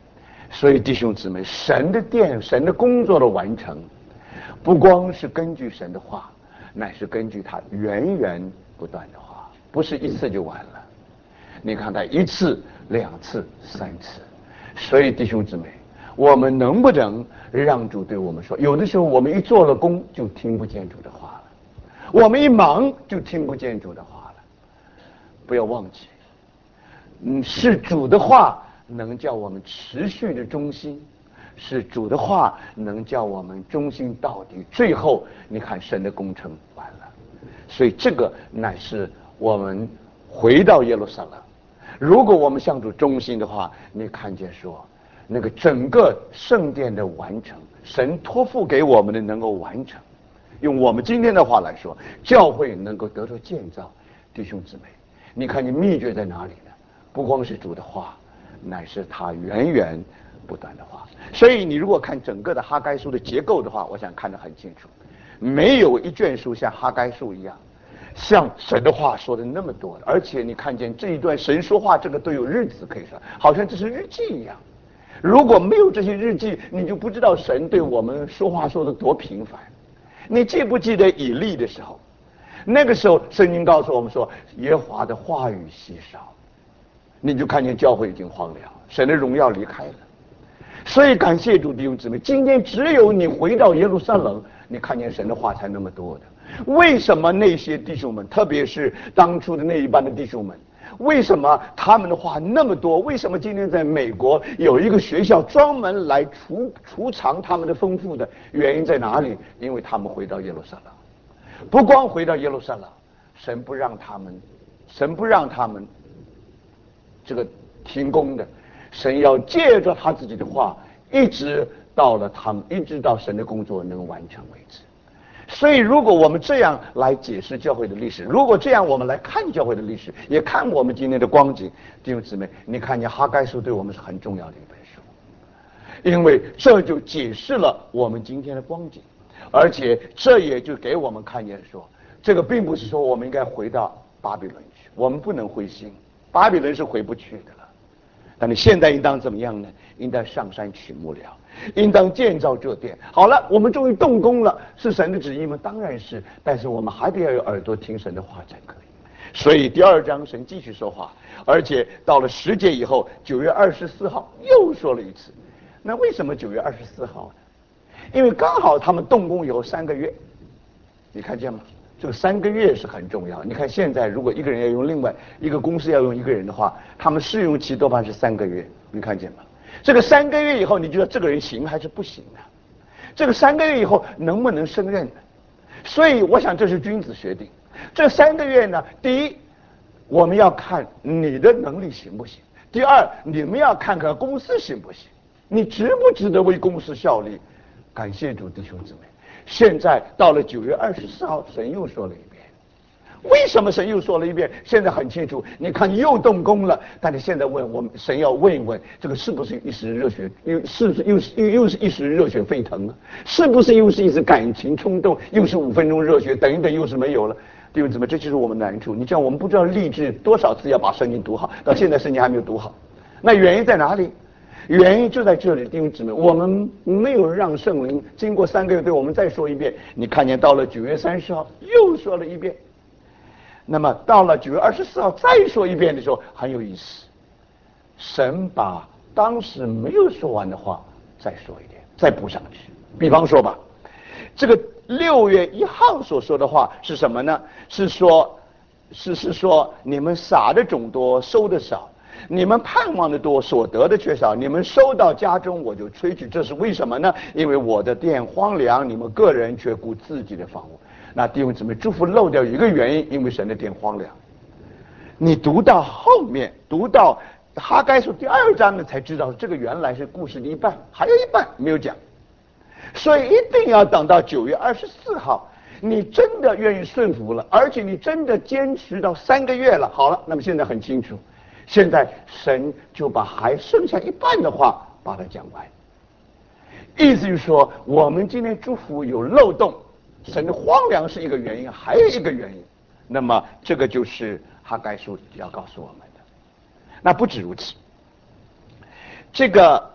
所以弟兄姊妹，神的殿、神的工作的完成，不光是根据神的话，乃是根据他源源不断的话，不是一次就完了。你看他一次、两次、三次。所以弟兄姊妹，我们能不能让主对我们说？有的时候我们一做了工就听不见主的话了，我们一忙就听不见主的话了。不要忘记，嗯，是主的话能叫我们持续的忠心，是主的话能叫我们忠心到底。最后你看神的工程完了，所以这个乃是我们回到耶路撒冷。如果我们向主忠心的话，你看见说那个整个圣殿的完成，神托付给我们的能够完成，用我们今天的话来说，教会能够得到建造。弟兄姊妹，你看你秘诀在哪里呢？不光是主的话，乃是他源源不断的话。所以你如果看整个的哈该书的结构的话，我想看得很清楚，没有一卷书像哈该书一样像神的话说的那么多，而且你看见这一段神说话，这个都有日子可以说，好像这是日记一样。如果没有这些日记，你就不知道神对我们说话说的多频繁。你记不记得以利的时候？那个时候圣经告诉我们说，耶和华的话语稀少，你就看见教会已经荒凉，神的荣耀离开了。所以感谢主弟兄姊妹，今天只有你回到耶路撒冷，你看见神的话才那么多的。为什么那些弟兄们，特别是当初的那一班的弟兄们，为什么他们的话那么多？为什么今天在美国有一个学校专门来储储藏他们的丰富的原因在哪里？因为他们回到耶路撒冷。不光回到耶路撒冷，神不让他们，神不让他们这个停工的，神要借着他自己的话，一直到了他们，一直到神的工作能完成为止。所以如果我们这样来解释教会的历史，如果这样我们来看教会的历史，也看我们今天的光景，弟兄姊妹，你看见哈该书对我们是很重要的一本书，因为这就解释了我们今天的光景，而且这也就给我们看见说，这个并不是说我们应该回到巴比伦去，我们不能灰心，巴比伦是回不去的了。但是现在应当怎么样呢？应当上山取木料，应当建造这殿。好了，我们终于动工了，是神的旨意吗？当然是，但是我们还得要有耳朵听神的话才可以。所以第二章神继续说话，而且到了十节以后，九月二十四号又说了一次。那为什么九月二十四号呢？因为刚好他们动工以后三个月，你看见吗？这个三个月是很重要。你看现在如果一个人要用另外一个公司要用一个人的话，他们试用期多半是三个月，你看见吗？这个三个月以后，你觉得这个人行还是不行呢？这个三个月以后能不能胜任呢？所以我想这是君子学定。这三个月呢，第一，我们要看你的能力行不行；第二，你们要看看公司行不行，你值不值得为公司效力。感谢主弟兄姊妹。现在到了九月二十四号，神又说了一遍。为什么神又说了一遍？现在很清楚，你看又动工了，但是现在问我们，神要问一问，这个是不是一时热血，又是不是又是又又是一时热血沸腾啊？是不是又是一时感情冲动，又是五分钟热血，等一等又是没有了？弟兄姊妹，这就是我们难处。你像我们不知道立志多少次要把圣经读好，到现在圣经还没有读好，那原因在哪里？原因就在这里，弟兄姊妹，我们没有让圣灵经过三个月对我们再说一遍。你看见到了九月三十号又说了一遍，那么到了九月二十四号再说一遍的时候很有意思，神把当时没有说完的话再说一遍，再补上去。比方说吧，这个六月一号所说的话是什么呢？是说，是是说你们撒的种多，收的少。你们盼望的多，所得的却少。你们收到家中，我就吹去。这是为什么呢？因为我的殿荒凉，你们个人却顾自己的房屋。那弟兄姊妹，祝福漏掉一个原因，因为神的殿荒凉。你读到后面，读到哈该书第二章呢，才知道这个原来是故事的一半，还有一半没有讲。所以一定要等到九月二十四号，你真的愿意顺服了，而且你真的坚持到三个月了。好了，那么现在很清楚。现在神就把还剩下一半的话把它讲完，意思就是说，我们今天祝福有漏洞，神的荒凉是一个原因，还有一个原因，那么这个就是哈该书要告诉我们的。那不止如此，这个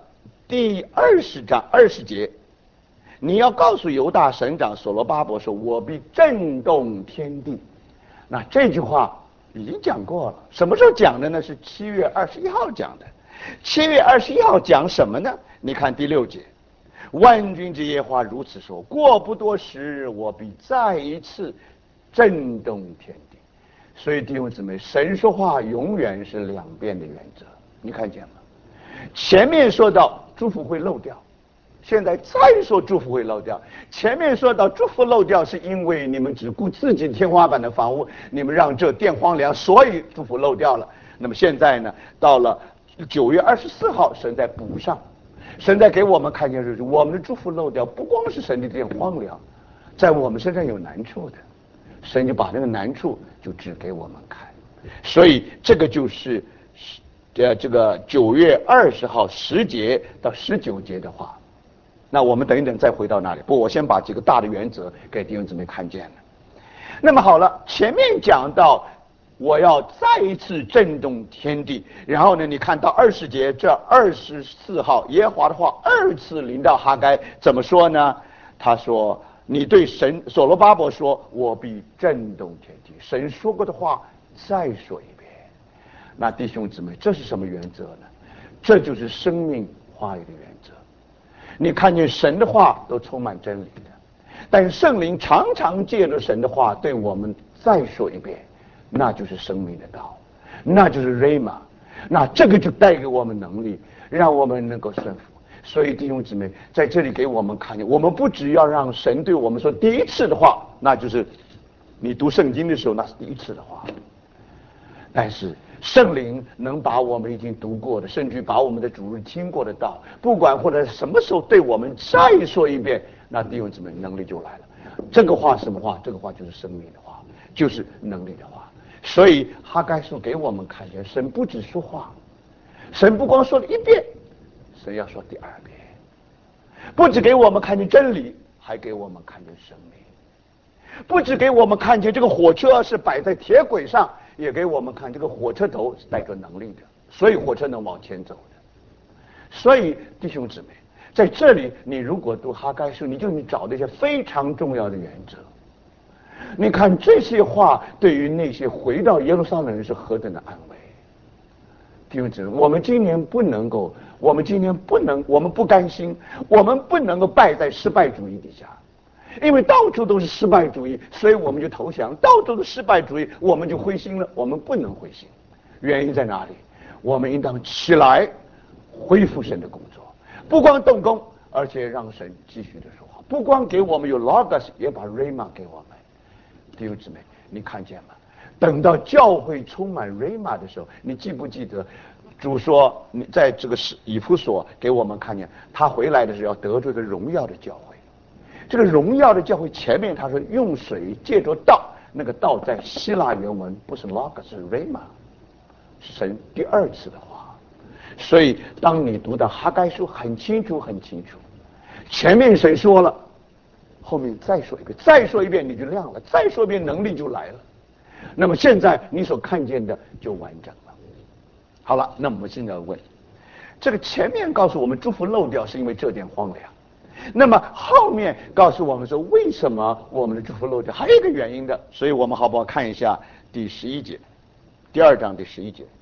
第二十章二十节，你要告诉犹大省长所罗巴伯说：“我必震动天地。”那这句话已经讲过了，什么时候讲的呢？是七月二十一号讲的。七月二十一号讲什么呢？你看第六节，万军之耶和华如此说：过不多时，我必再一次震动天地。所以弟兄姊妹，神说话永远是两边的原则，你看见吗？前面说到祝福会漏掉，现在再说祝福会漏掉。前面说到祝福漏掉，是因为你们只顾自己天花板的房屋，你们让这电荒凉，所以祝福漏掉了。那么现在呢，到了九月二十四号，神在补上，神在给我们看见是我们的祝福漏掉，不光是神的这荒凉，在我们身上有难处的，神就把那个难处就指给我们看。所以这个就是呃这个九月二十号十节到十九节的话，那我们等一等再回到那里。不，我先把几个大的原则给弟兄姊妹看见了。那么好了，前面讲到我要再一次震动天地，然后呢，你看到二十节，这二十四号耶和华的话二次临到哈该，怎么说呢？他说：“你对神所罗巴伯说，我必震动天地。”神说过的话再说一遍。那弟兄姊妹，这是什么原则呢？这就是生命话语的原则。你看见神的话都充满真理的，但圣灵常常借着神的话对我们再说一遍，那就是生命的道，那就是 Rhema， 那这个就带给我们能力，让我们能够顺服。所以弟兄姊妹在这里给我们看见，我们不只要让神对我们说第一次的话，那就是你读圣经的时候那是第一次的话，但是圣灵能把我们已经读过的，甚至把我们的主日听过的道，不管或者什么时候对我们再说一遍，那弟兄姊妹能力就来了。这个话什么话？这个话就是生命的话，就是能力的话。所以哈该书给我们看见，神不只说话，神不光说了一遍，神要说第二遍，不只给我们看见真理，还给我们看见生命。不只给我们看见这个火车是摆在铁轨上，也给我们看这个火车头是带着能力的，所以火车能往前走的。所以弟兄姊妹，在这里你如果读哈该书，你就你找那些非常重要的原则。你看这些话对于那些回到耶路撒冷人是何等的安慰。弟兄姊妹，我们今年不能够，我们今年不能，我们不甘心，我们不能够败在失败主义底下。因为到处都是失败主义，所以我们就投降；到处都是失败主义，我们就灰心了。我们不能灰心，原因在哪里？我们应当起来恢复神的工作，不光动工，而且让神继续的说话，不光给我们有 logos， 也把 rhema 给我们。弟兄姊妹，你看见吗？等到教会充满 rhema 的时候，你记不记得主说，你在这个以弗所给我们看见，他回来的时候要得着一个荣耀的教会。这个荣耀的教会前面他说用水借着道，那个道在希腊原文不是 logos 是 rhema， 神第二次的话。所以当你读到哈该书很清楚很清楚，前面神说了，后面再说一遍，再说一遍你就亮了，再说一遍能力就来了。那么现在你所看见的就完整了。好了，那我们现在问，这个前面告诉我们祝福漏掉是因为这点荒凉，那么后面告诉我们说为什么我们的祝福漏掉，还有一个原因的。所以我们好不好看一下第十一节，第二章第十一节。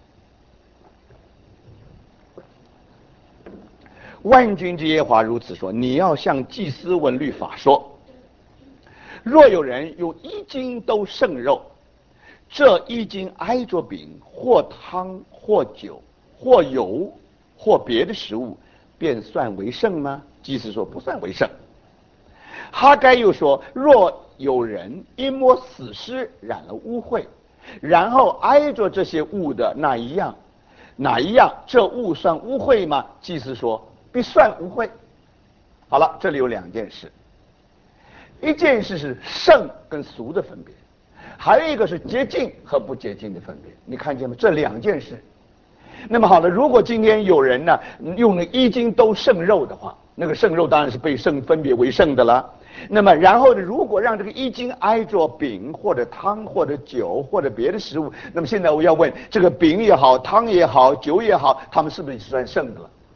万军之耶和华如此说：你要向祭司问律法说，若有人用一斤都剩肉，这一斤挨着饼或汤或酒或油或别的食物，便算为圣吗？祭司说不算为圣。哈该又说，若有人因摸死尸染了污秽，然后挨着这些物的那一样哪一样，这物算污秽吗？祭司说必算污秽。好了，这里有两件事，一件事是圣跟俗的分别，还有一个是洁净和不洁净的分别。你看见吗？这两件事。那么好了，如果今天有人呢用了一斤都剩肉的话，那个剩肉当然是被圣分别为圣的了。那么然后呢，如果让这个一斤挨着饼或者汤或者酒或者别的食物，那么现在我要问，这个饼也好汤也好酒也好，他们是不是算圣的了？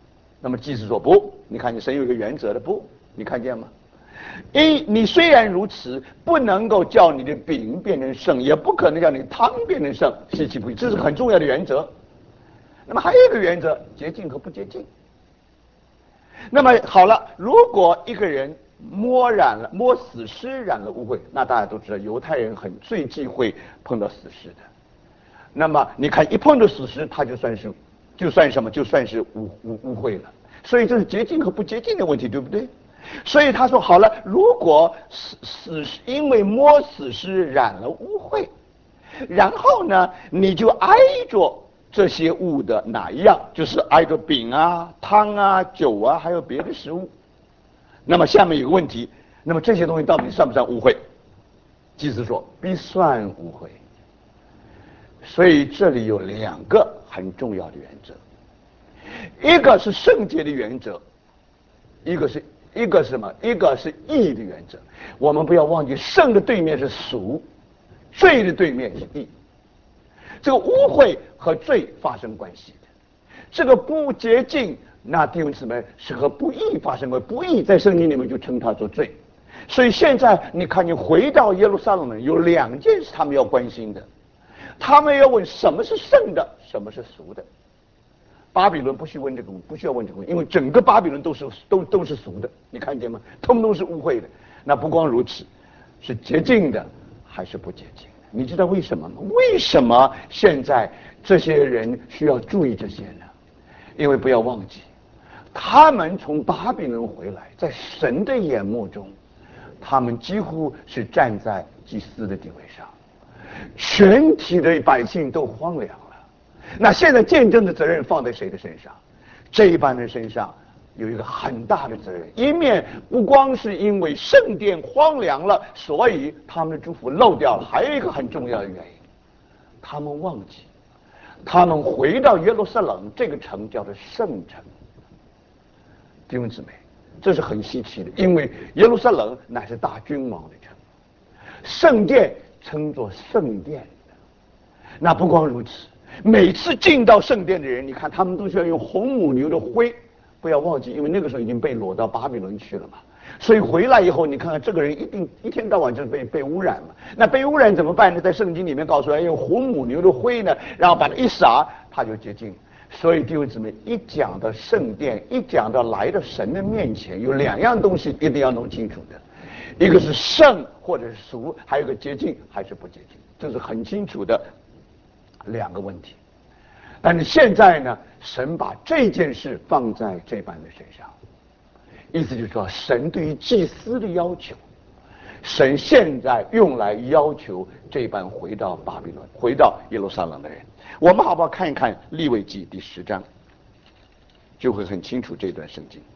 那么祭司说不，你看见神有一个原则的不，你看见吗？一，你虽然如此，不能够叫你的饼变成圣，也不可能叫你的汤变成圣，稀奇不义，这是很重要的原则。那么还有一个原则，洁净和不洁净。那么好了，如果一个人摸染了摸死尸染了污秽，那大家都知道犹太人很最忌讳碰到死尸的。那么你看一碰到死尸，他就算是就算什么就算是污污污秽了。所以这是洁净和不洁净的问题，对不对？所以他说好了，如果死死因为摸死尸染了污秽，然后呢你就挨着这些物的哪一样，就是挨着饼啊、汤啊、酒啊，还有别的食物。那么下面有个问题，那么这些东西到底算不算污秽？祭司说必算污秽。所以这里有两个很重要的原则，一个是圣洁的原则，一个是一个是什么？一个是义的原则。我们不要忘记，圣的对面是俗，罪的对面是义。这个污秽和罪发生关系的，这个不洁净，那弟兄姊妹是和不义发生关系，不义在圣经里面就称它做罪。所以现在你看，你回到耶路撒冷人有两件事他们要关心的，他们要问什么是圣的，什么是俗的。巴比伦不需问这个，不需要问这个，因为整个巴比伦都是都都是俗的，你看见吗？通通是污秽的。那不光如此，是洁净的还是不洁净的？你知道为什么吗？为什么现在这些人需要注意这些呢？因为不要忘记，他们从巴比伦回来，在神的眼目中，他们几乎是站在祭司的地位上，全体的百姓都荒凉了。那现在见证的责任放在谁的身上？这一班人身上有一个很大的责任，一面不光是因为圣殿荒凉了，所以他们的祝福漏掉了，还有一个很重要的原因，他们忘记，他们回到耶路撒冷这个城叫做圣城。弟兄姊妹，这是很稀奇的，因为耶路撒冷乃是大君王的城，圣殿称作圣殿的。那不光如此，每次进到圣殿的人，你看他们都需要用红母牛的灰，不要忘记，因为那个时候已经被掳到巴比伦去了嘛。所以回来以后，你看看这个人一定一天到晚就是被被污染嘛。那被污染怎么办呢？在圣经里面告诉他，用红母牛的灰呢，然后把它一撒，他就洁净。所以弟兄姊妹，一讲到圣殿，一讲到来到神的面前，有两样东西一定要弄清楚的，一个是圣或者是俗，还有一个洁净还是不洁净，这是很清楚的两个问题。但是现在呢，神把这件事放在这班的身上，意思就是说，神对于祭司的要求，神现在用来要求这班回到巴比伦、回到耶路撒冷的人。我们好不好看一看利未记第十章，就会很清楚这段圣经。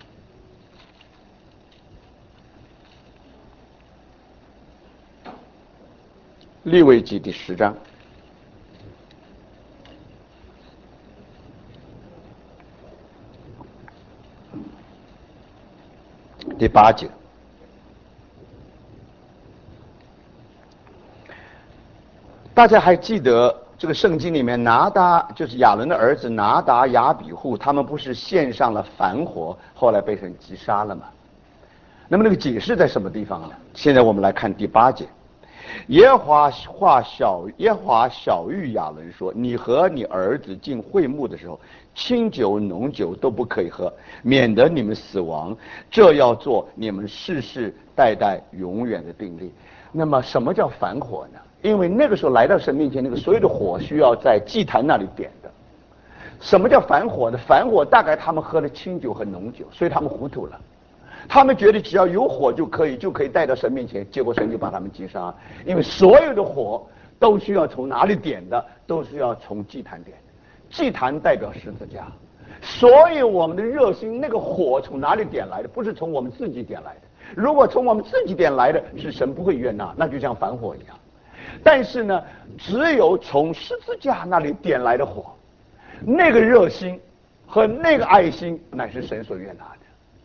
利未记第十章。第八节，大家还记得这个圣经里面拿达就是亚伦的儿子拿达亚比户，他们不是献上了燔火，后来被神击杀了吗？那么那个解释在什么地方呢？现在我们来看第八节，耶和华话小耶和华小谕亚伦说：你和你儿子进会幕的时候，清酒浓酒都不可以喝，免得你们死亡，这要做你们世世代代永远的定例。那么什么叫燔火呢？因为那个时候来到神面前，那个所有的火需要在祭坛那里点的。什么叫燔火呢？燔火大概他们喝了清酒和浓酒，所以他们糊涂了。他们觉得只要有火就可以，就可以带到神面前，结果神就把他们击杀。因为所有的火都需要从哪里点的？都是要从祭坛点的。祭坛代表十字架，所以我们的热心那个火从哪里点来的？不是从我们自己点来的。如果从我们自己点来的，是神不会悦纳，那就像燔火一样。但是呢，只有从十字架那里点来的火，那个热心和那个爱心，乃是神所悦纳的。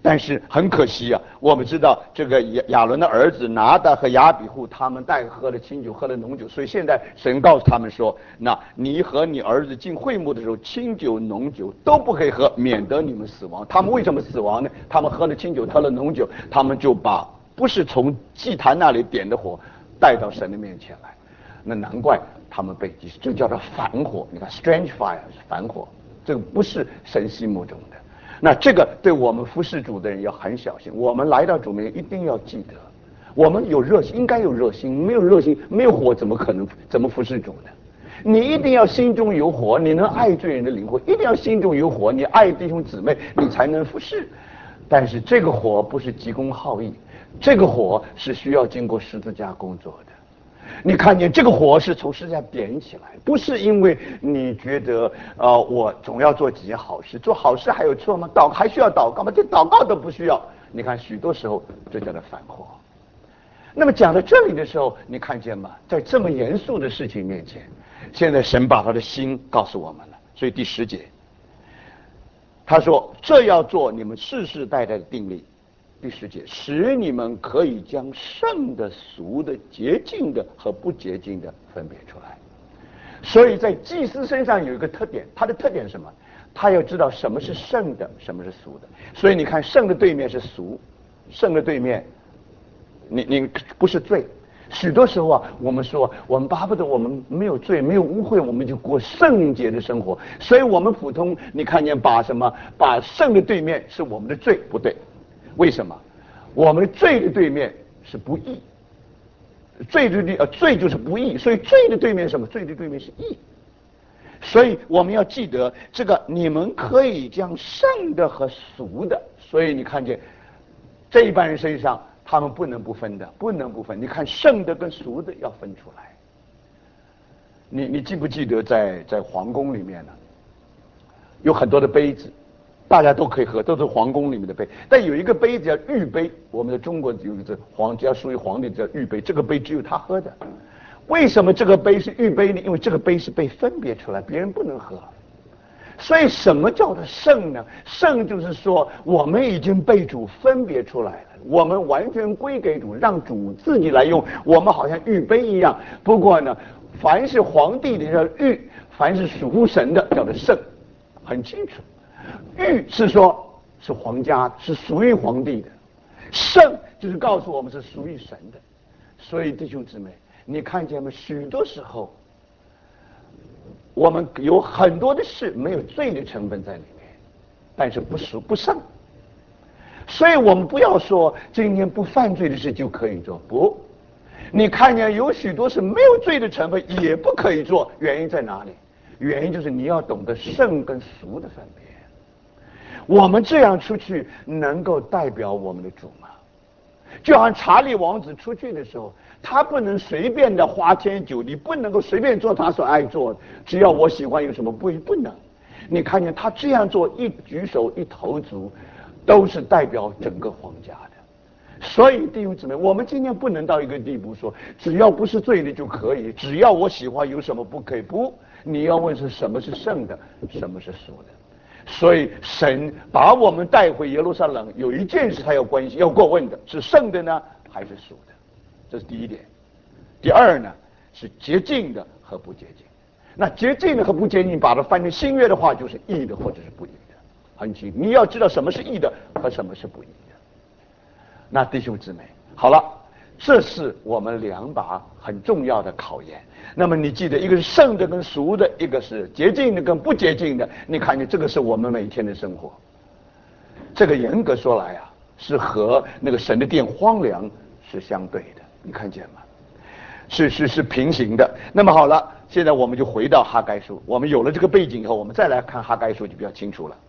但是很可惜啊，我们知道这个亚亚伦的儿子拿达和亚比户他们带喝了清酒，喝了浓酒，所以现在神告诉他们说，那你和你儿子进会幕的时候，清酒浓酒都不可以喝，免得你们死亡。他们为什么死亡呢？他们喝了清酒，喝了浓酒，他们就把不是从祭坛那里点的火带到神的面前来，那难怪他们被击，这叫做反火。你看 strange fire 是反火，这个不是神心目中的。那这个对我们服侍主的人要很小心，我们来到主面一定要记得，我们有热心，应该有热心，没有热心，没有火，怎么可能怎么服侍主呢？你一定要心中有火，你能爱罪人的灵魂，一定要心中有火，你爱弟兄姊妹，你才能服侍。但是这个火不是急公好义，这个火是需要经过十字架工作的。你看见这个火是从十字架点起来，不是因为你觉得呃我总要做几件好事，做好事还有错吗？祷还需要祷告吗？这祷告都不需要。你看许多时候这叫做反火。那么讲到这里的时候，你看见吗？在这么严肃的事情面前，现在神把他的心告诉我们了。所以第十节，他说这要做你们世世代代的定例。第十节，使你们可以将圣的、俗的、洁净的和不洁净的分别出来。所以在祭司身上有一个特点，他的特点是什么？他要知道什么是圣的，什么是俗的。所以你看，圣的对面是俗，圣的对面，你你不是罪。许多时候啊，我们说我们巴不得我们没有罪，没有污秽，我们就过圣洁的生活。所以我们普通你看见把什么把圣的对面是我们的罪，不对。为什么？我们罪的对面是不义，罪的对呃罪就是不义，所以罪的对面是什么？罪的对面是义。所以我们要记得这个，你们可以将圣的和俗的。所以你看见这一般人身上，他们不能不分的，不能不分。你看圣的跟俗的要分出来。你你记不记得在在皇宫里面呢，有很多的杯子。大家都可以喝，都是皇宫里面的杯。但有一个杯子叫御杯，我们的中国有一个皇，只要属于皇帝叫御杯，这个杯只有他喝的。为什么这个杯是御杯呢？因为这个杯是被分别出来，别人不能喝。所以什么叫做圣呢？圣就是说我们已经被主分别出来了，我们完全归给主，让主自己来用，我们好像御杯一样。不过呢，凡是皇帝的叫御，凡是属神的叫做圣，很清楚。御是说是皇家，是属于皇帝的，圣就是告诉我们是属于神的。所以弟兄姊妹，你看见吗？许多时候我们有很多的事没有罪的成分在里面，但是不属不圣。所以我们不要说今天不犯罪的事就可以做，不，你看见有许多是没有罪的成分也不可以做，原因在哪里？原因就是你要懂得圣跟俗的分别。我们这样出去能够代表我们的主吗？就好像查理王子出去的时候，他不能随便的花天酒地，不能够随便做他所爱做的，只要我喜欢有什么不不能。你看见他这样做，一举手一投足都是代表整个皇家的。所以弟兄姊妹，我们今天不能到一个地步说只要不是罪的就可以，只要我喜欢有什么不可以。不，你要问是什么是圣的，什么是俗的。所以神把我们带回耶路撒冷，有一件事他要关心要过问的，是圣的呢还是俗的？这是第一点。第二呢，是洁净的和不洁净。那洁净的和不洁净，把它翻成新约的话，就是义的或者是不义的。很清楚，你要知道什么是义的和什么是不义的。那弟兄姊妹，好了，这是我们两把很重要的考验。那么你记得，一个是圣的跟俗的，一个是洁净的跟不洁净的。你看见这个是我们每天的生活。这个严格说来啊，是和那个神的殿荒凉是相对的。你看见吗？是是是平行的。那么好了，现在我们就回到哈该书。我们有了这个背景以后，我们再来看哈该书就比较清楚了。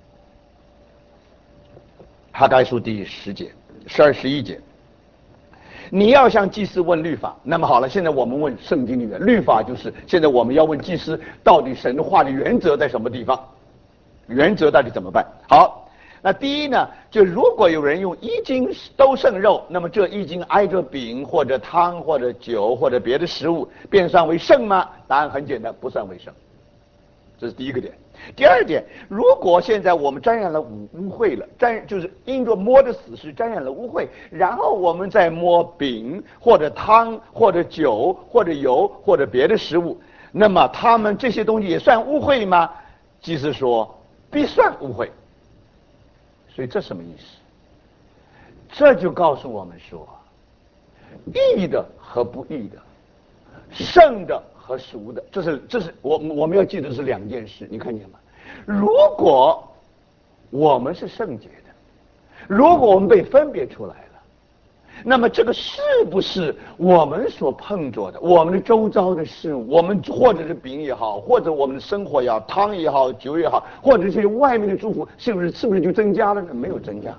哈该书第十节、十二、十一节。你要向祭司问律法，那么好了，现在我们问圣经里面律法，就是现在我们要问祭司，到底神的话的原则在什么地方？原则到底怎么办？好，那第一呢，就如果有人用一斤兜剩肉，那么这一斤挨着饼或者汤或者酒或者别的食物，便算为圣吗？答案很简单，不算为圣。 这是第一个点。第二点，如果现在我们沾染了污污秽了，沾就是因着摸的死尸沾染了污秽，然后我们再摸饼或者汤或者酒或者油或者别的食物，那么他们这些东西也算污秽吗？即是说必算污秽。所以这什么意思？这就告诉我们说，义的和不义的，圣的和俗的，这是这是我我们要记得是两件事，你看见吗？如果我们是圣洁的，如果我们被分别出来了，那么这个是不是我们所碰着的，我们的周遭的事物，我们或者是饼也好，或者我们的生活也好，汤也好，酒也好，或者这些外面的祝福，是不是是不是就增加了呢？没有增加，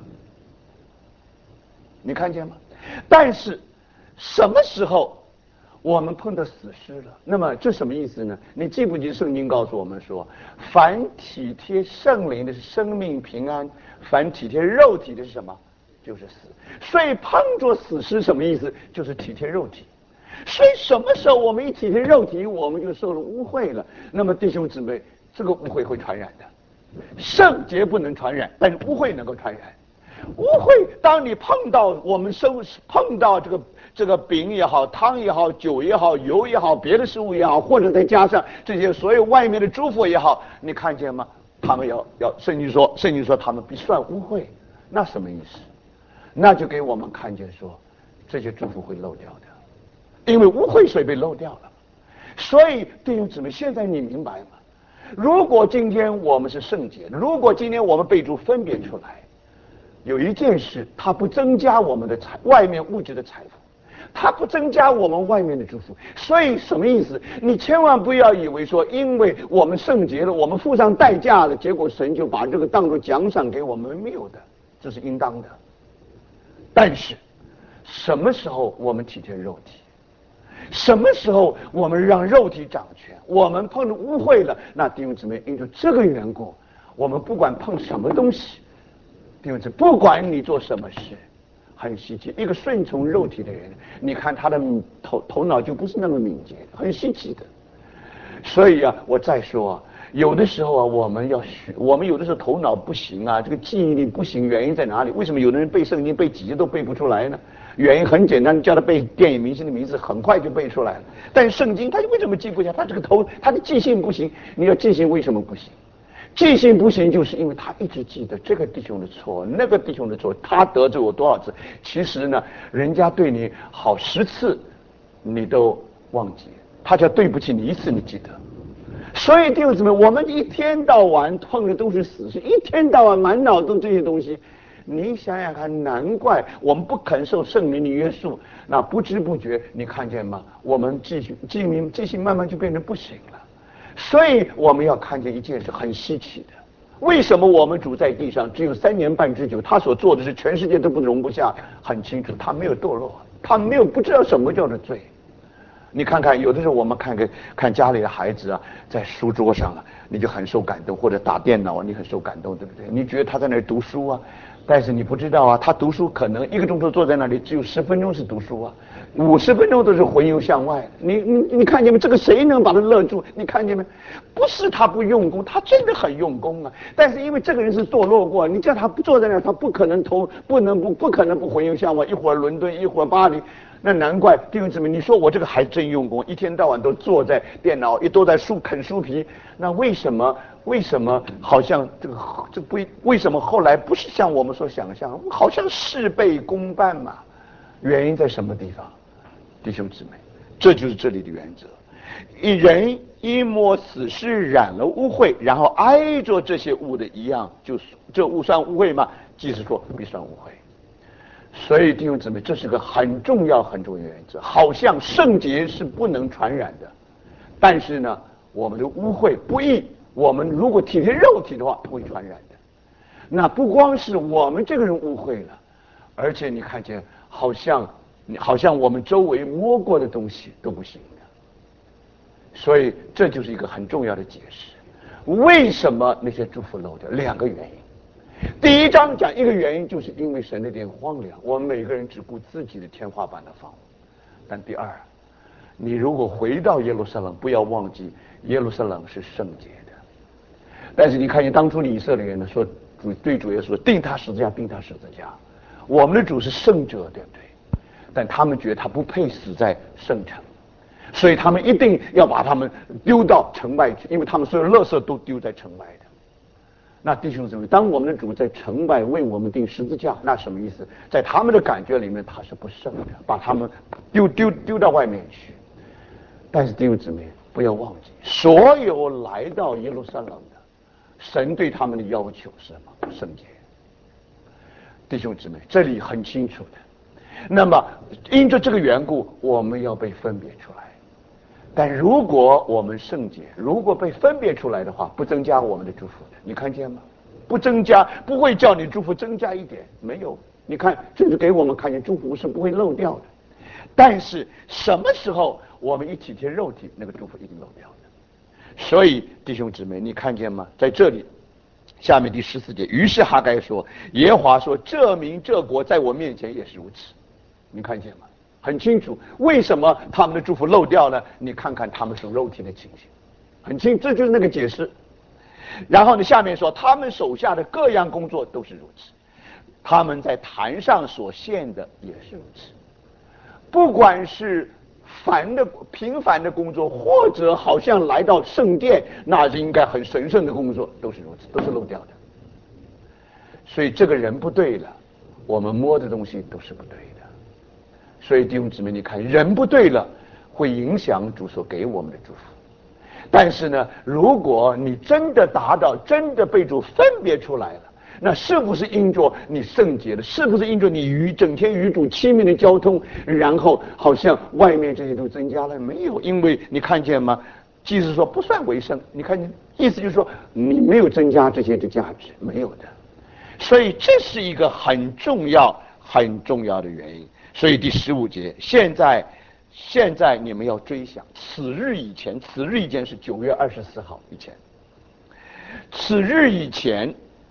你看见吗？但是什么时候我们碰到死尸了？那么这什么意思呢？你记不记得圣经告诉我们说，凡体贴圣灵的是生命平安，凡体贴肉体的是什么？就是死。所以碰着死尸什么意思？就是体贴肉体。所以什么时候我们一体贴肉体，我们就受了污秽了。那么弟兄姊妹，这个污秽会传染的。圣洁不能传染，但是污秽能够传染。污秽，当你碰到我们生碰到这个这个饼也好，汤也好，酒也好，油也好，别的食物也好，或者再加上这些所有外面的祝福也好，你看见吗？他们要要圣经说，圣经说他们必算污秽，那什么意思？那就给我们看见说，这些祝福会漏掉的，因为污秽所以被漏掉了。所以弟兄姊妹，现在你明白吗？如果今天我们是圣洁，如果今天我们被主分别出来，有一件事，它不增加我们的财外面物质的财富，它不增加我们外面的祝福。所以什么意思？你千万不要以为说，因为我们圣洁了，我们付上代价了，结果神就把这个当作奖赏给我们，没有的，这是应当的。但是什么时候我们体贴肉体？什么时候我们让肉体掌权？我们碰着污秽了，那弟兄姊妹，因着这个缘故，我们不管碰什么东西，弟兄姊妹，不管你做什么事，很稀奇，一个顺从肉体的人，你看他的头头脑就不是那么敏捷，很稀奇的。所以啊，我再说啊，有的时候啊，我们要学，我们有的时候头脑不行啊，这个记忆力不行，原因在哪里？为什么有的人背圣经背几节都背不出来呢？原因很简单，叫他背电影明星的名字，很快就背出来了。但是圣经他为什么记不下？他这个头，他的记性不行。你要记性为什么不行？记性不行，就是因为他一直记得这个弟兄的错，那个弟兄的错，他得罪我多少次？其实呢，人家对你好十次，你都忘记，他叫对不起你一次，你记得。所以弟兄姊妹，我们一天到晚碰的都是死事，一天到晚满脑都这些东西。你想想看，难怪我们不肯受圣灵的约束，那不知不觉，你看见吗？我们记性、记名、记性慢慢就变成不行了。所以我们要看见一件事很稀奇的：为什么我们主在地上只有三年半之久？他所做的是全世界都不容不下，很清楚，他没有堕落，他没有不知道什么叫做罪。你看看，有的时候我们看看看家里的孩子啊，在书桌上啊，你就很受感动，或者打电脑啊，你很受感动，对不对？你觉得他在那里读书啊？但是你不知道啊，他读书可能一个钟头坐在那里，只有十分钟是读书啊，五十分钟都是魂游向外。你你你看见没？这个谁能把他勒住？你看见没？不是他不用功，他真的很用功啊。但是因为这个人是堕落过，你叫他不坐在那儿，他不可能投，不能不不可能不魂游向外。一会儿伦敦，一会儿巴黎，那难怪弟兄姊妹，你说我这个孩子真用功，一天到晚都坐在电脑，一都在书啃书皮，那为什么？为什么好像这个这不为什么后来不是像我们所想象，好像事倍功半嘛？原因在什么地方？弟兄姊妹，这就是这里的原则。一人一摸死尸染了污秽，然后挨着这些污的一样，就这污算污秽嘛？即是说必算污秽。所以弟兄姊妹，这是个很重要很重要的原则。好像圣洁是不能传染的，但是呢，我们的污秽不义。我们如果体贴肉体的话，会传染的。那不光是我们这个人误会了，而且你看见，好像好像我们周围摸过的东西都不行的。所以这就是一个很重要的解释。为什么那些祝福漏掉？两个原因。第一章讲一个原因，就是因为神的殿荒凉，我们每个人只顾自己的天花板的房屋。但第二，你如果回到耶路撒冷，不要忘记耶路撒冷是圣洁的。 但是你看见当初的以色列人呢，说主对主耶稣说定他十字架，定他十字架。我们的主是圣者，对不对？但他们觉得他不配死在圣城，所以他们一定要把他们丢到城外去，因为他们所有垃圾都丢在城外的。那弟兄姊妹，当我们的主在城外为我们钉十字架，那什么意思？在他们的感觉里面，他是不圣的，把他们丢丢丢到外面去。但是弟兄姊妹，不要忘记，所有来到耶路撒冷的，神对他们的要求是什么？圣洁。弟兄姊妹，这里很清楚的。那么因着这个缘故，我们要被分别出来。但如果我们圣洁，如果被分别出来的话，不增加我们的祝福的，你看见吗？不增加，不会叫你祝福增加一点，没有。你看，这是给我们看见祝福是不会漏掉的。但是什么时候我们一体贴肉体，那个祝福一定漏掉的。所以弟兄姊妹，你看见吗？在这里，下面第十四节，于是哈该说，耶和华说，这民这国在我面前也是如此。你看见吗？很清楚，为什么他们的祝福漏掉了？你看看他们属肉体的情形，很清，这就是那个解释。然后呢，下面说他们手下的各样工作都是如此，他们在坛上所献的也是如此。不管是凡的平凡的工作，或者好像来到圣殿，那是应该很神圣的工作，都是如此，都是漏掉的。所以这个人不对了，我们摸的东西都是不对的。所以弟兄姊妹，你看人不对了，会影响主所给我们的祝福。但是呢，如果你真的达到，真的被主分别出来了，那是不是因着你圣洁的？是不是因着你与整天与主亲密的交通，然后好像外面这些都增加了？没有，因为你看见吗？即使说不算为圣，你看见意思就是说你没有增加这些的价值，没有的。所以这是一个很重要、很重要的原因。所以第十五节，现在现在你们要追想，此日以前，此日以前是九月二十四号以前，此日以前，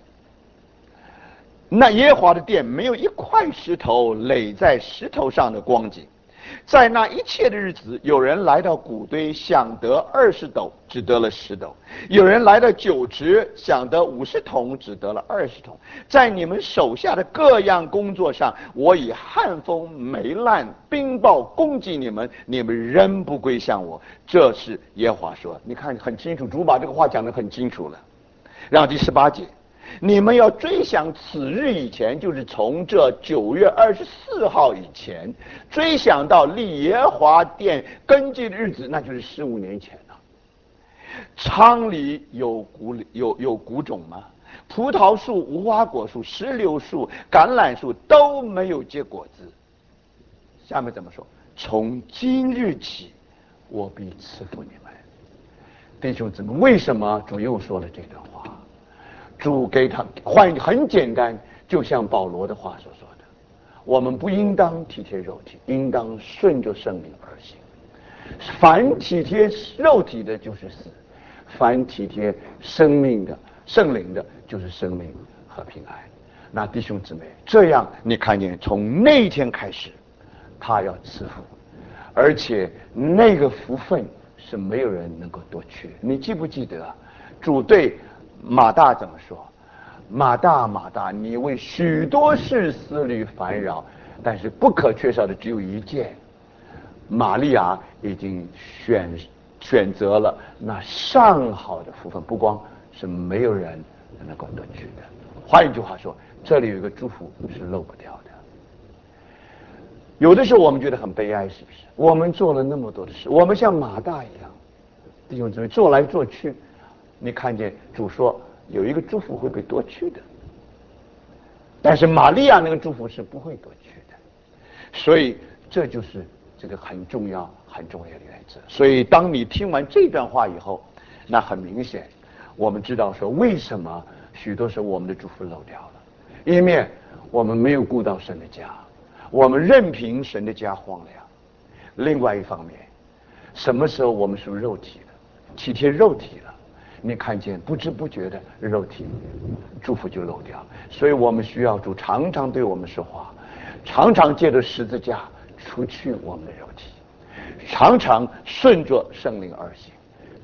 那耶和华的殿没有一块石头垒在石头上的光景。在那一切的日子，有人来到谷堆，想得二十斗，只得了十斗；有人来到酒池，想得五十桶，只得了二十桶。在你们手下的各样工作上，我以旱风、霉烂、冰雹攻击你们，你们仍不归向我。这是耶和华说。你看很清楚，主把这个话讲得很清楚了。然后第十八节，你们要追想此日以前，就是从这九月二十四号以前，追想到立耶和华殿根基的日子，那就是十五年前了。仓里有谷有有谷种吗？葡萄树、无花果树、石榴树、橄榄树都没有结果子。下面怎么说？从今日起，我必赐福你们。弟兄姊妹，为什么主又说了这段话？主给他换很简单，就像保罗的话所说的，我们不应当体贴肉体，应当顺着圣灵而行。凡体贴肉体的，就是死；凡体贴生命的、圣灵的，就是生命和平安。那弟兄姊妹，这样你看见，从那一天开始，他要赐福，而且那个福分是没有人能够夺去的。你记不记得，主对马大怎么说？马大马大，你为许多事思虑烦扰，但是不可缺少的只有一件。玛利亚已经选选择了那上好的福分，不光是没有人能够夺去的。换一句话说，这里有一个祝福是漏不掉的。有的时候我们觉得很悲哀，是不是？我们做了那么多的事，我们像马大一样，弟兄姊妹，做来做去，你看见主说有一个祝福会被夺去的，但是玛利亚那个祝福是不会夺去的。所以这就是这个很重要很重要的原则。所以当你听完这段话以后，那很明显我们知道说为什么许多时候我们的祝福漏掉了。一面我们没有顾到神的家，我们任凭神的家荒凉；另外一方面，什么时候我们属肉体了，体贴肉体了，你看见不知不觉的肉体祝福就漏掉了。所以我们需要主常常对我们说话，常常借着十字架除去我们的肉体，常常顺着圣灵而行，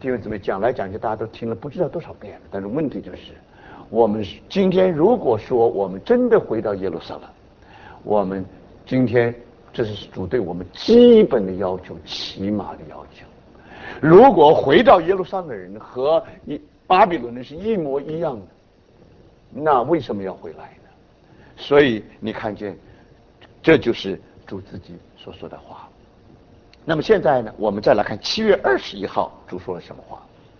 弟兄姊妹，讲来讲去大家都听了不知道多少遍了，但是问题就是，我们今天如果说我们真的回到耶路撒冷，我们今天这是主对我们基本的要求，起码的要求。如果回到耶路撒冷的人和一巴比伦人是一模一样的，那为什么要回来呢？所以你看见，这就是主自己所说的话。那么现在呢，我们再来看七月二十一号主说了什么话，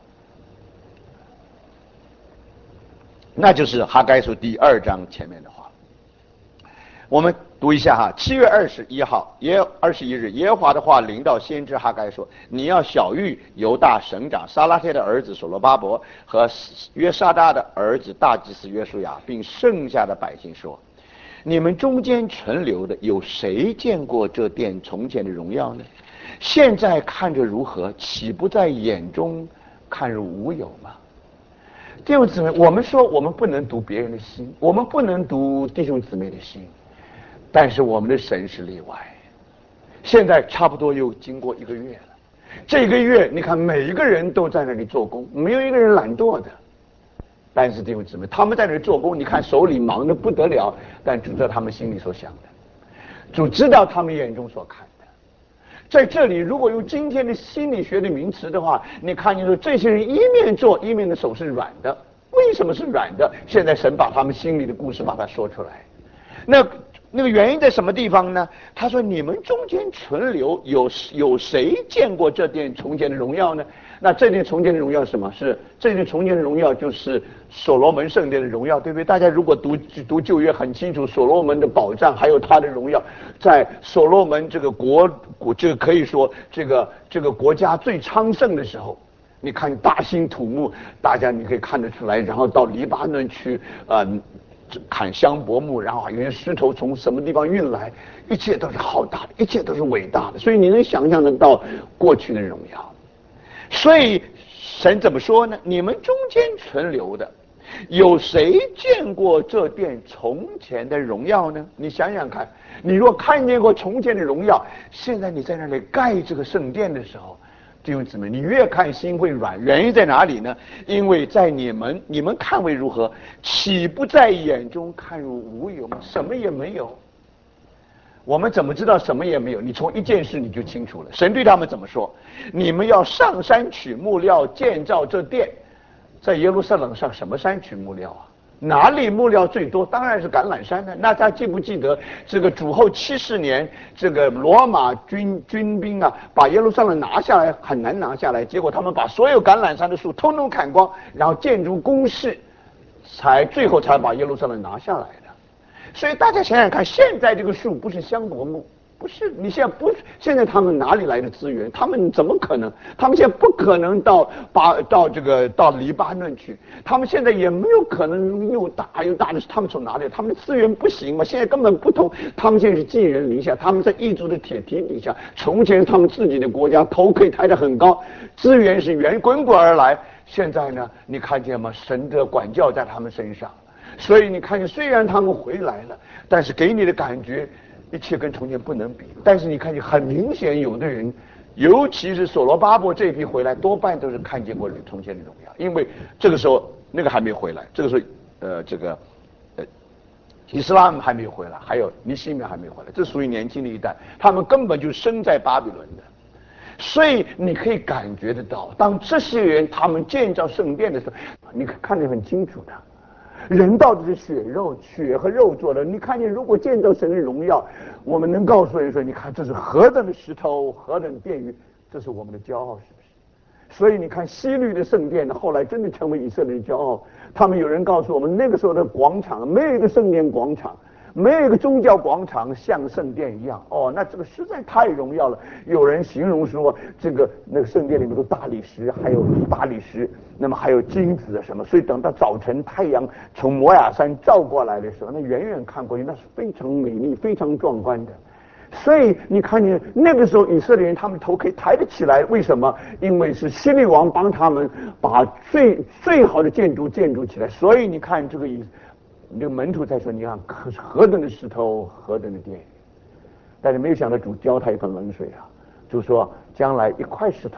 那就是哈该书第二章前面的话。我们读一下哈，七月二十一号，耶二十一日，耶和华的话临到先知哈该说：“你要晓谕犹大省长撒拉铁的儿子所罗巴伯和约沙大的儿子大祭司约书亚，并剩下的百姓说：你们中间存留的有谁见过这殿从前的荣耀呢？现在看着如何，岂不在眼中看如无有吗？”弟兄姊妹，我们说我们不能读别人的心，我们不能读弟兄姊妹的心。但是我们的神是例外。现在差不多又经过一个月了，这个月你看每一个人都在那里做工，没有一个人懒惰的。但是弟兄姊妹，他们在那里做工，你看手里忙得不得了，但主知道他们心里所想的，主知道他们眼中所看的。在这里，如果用今天的心理学的名词的话，你看见说这些人一面做一面的手是软的，为什么是软的？现在神把他们心里的故事把它说出来，那。那个原因在什么地方呢？他说：“你们中间存留有有谁见过这殿从前的荣耀呢？”那这殿从前的荣耀是什么？是这殿从前的荣耀就是所罗门圣殿的荣耀，对不对？大家如果读读旧约很清楚，所罗门的宝藏还有他的荣耀，在所罗门这个国国这个可以说这个这个国家最昌盛的时候。你看大兴土木，大家你可以看得出来，然后到黎巴嫩去，呃。砍香柏木，然后有些石头从什么地方运来，一切都是浩大的，一切都是伟大的，所以你能想象得到过去的荣耀。所以神怎么说呢？你们中间存留的，有谁见过这殿从前的荣耀呢？你想想看，你若看见过从前的荣耀，现在你在那里盖这个圣殿的时候，弟兄姊妹，你越看心会软，原因在哪里呢？因为在你们，你们看为如何，岂不在眼中看如无有吗？什么也没有。我们怎么知道什么也没有？你从一件事你就清楚了。神对他们怎么说？你们要上山取木料建造这殿。在耶路撒冷上什么山取木料啊？哪里木料最多？当然是橄榄山呢。那大家记不记得这个主后七十年，这个罗马军军兵啊，把耶路撒冷拿下来很难拿下来，结果他们把所有橄榄山的树通通砍光，然后建筑工事，才最后才把耶路撒冷拿下来的。所以大家想想看，现在这个树不是香柏木。不是，你现在不，现在他们哪里来的资源？他们怎么可能？他们现在不可能到巴到这个到黎巴嫩去，他们现在也没有可能又大又大的，他们从哪里？他们的资源不行嘛，现在根本不同。他们现在是寄人篱下，他们在异族的铁蹄底下。从前他们自己的国家头可以抬得很高，资源是源滚滚而来。现在呢，你看见吗？神的管教在他们身上，所以你看见，虽然他们回来了，但是给你的感觉。一切跟从前不能比，但是你看见很明显，有的人，尤其是所罗巴伯这批回来，多半都是看见过从前的荣耀，因为这个时候那个还没回来，这个时候呃这个呃伊斯兰还没有回来，还有尼西米还没有回来，这属于年轻的一代，他们根本就生在巴比伦的，所以你可以感觉得到，当这些人他们建造圣殿的时候，你看得很清楚的。人道的是血肉，血和肉做的。你看见，如果建造神的荣耀，我们能告诉人说：你看，这是何等的石头，何等的殿宇，这是我们的骄傲，是不是？所以你看，西律的圣殿呢，后来真的成为以色列的骄傲。他们有人告诉我们，那个时候的广场没有一个圣殿广场。没有一个宗教广场像圣殿一样哦，那这个实在太荣耀了。有人形容说，这个那个圣殿里面有大理石，还有大理石，那么还有金子啊什么。所以等到早晨太阳从摩亚山照过来的时候，那远远看过去，那是非常美丽、非常壮观的。所以你看见那个时候以色列人他们头可以抬得起来，为什么？因为是希律王帮他们把最最好的建筑建筑起来。所以你看这个以。这个门徒在说：“你看，可是何等的石头，何等的殿宇！”但是没有想到主浇他一盆冷水啊！就说将来一块石头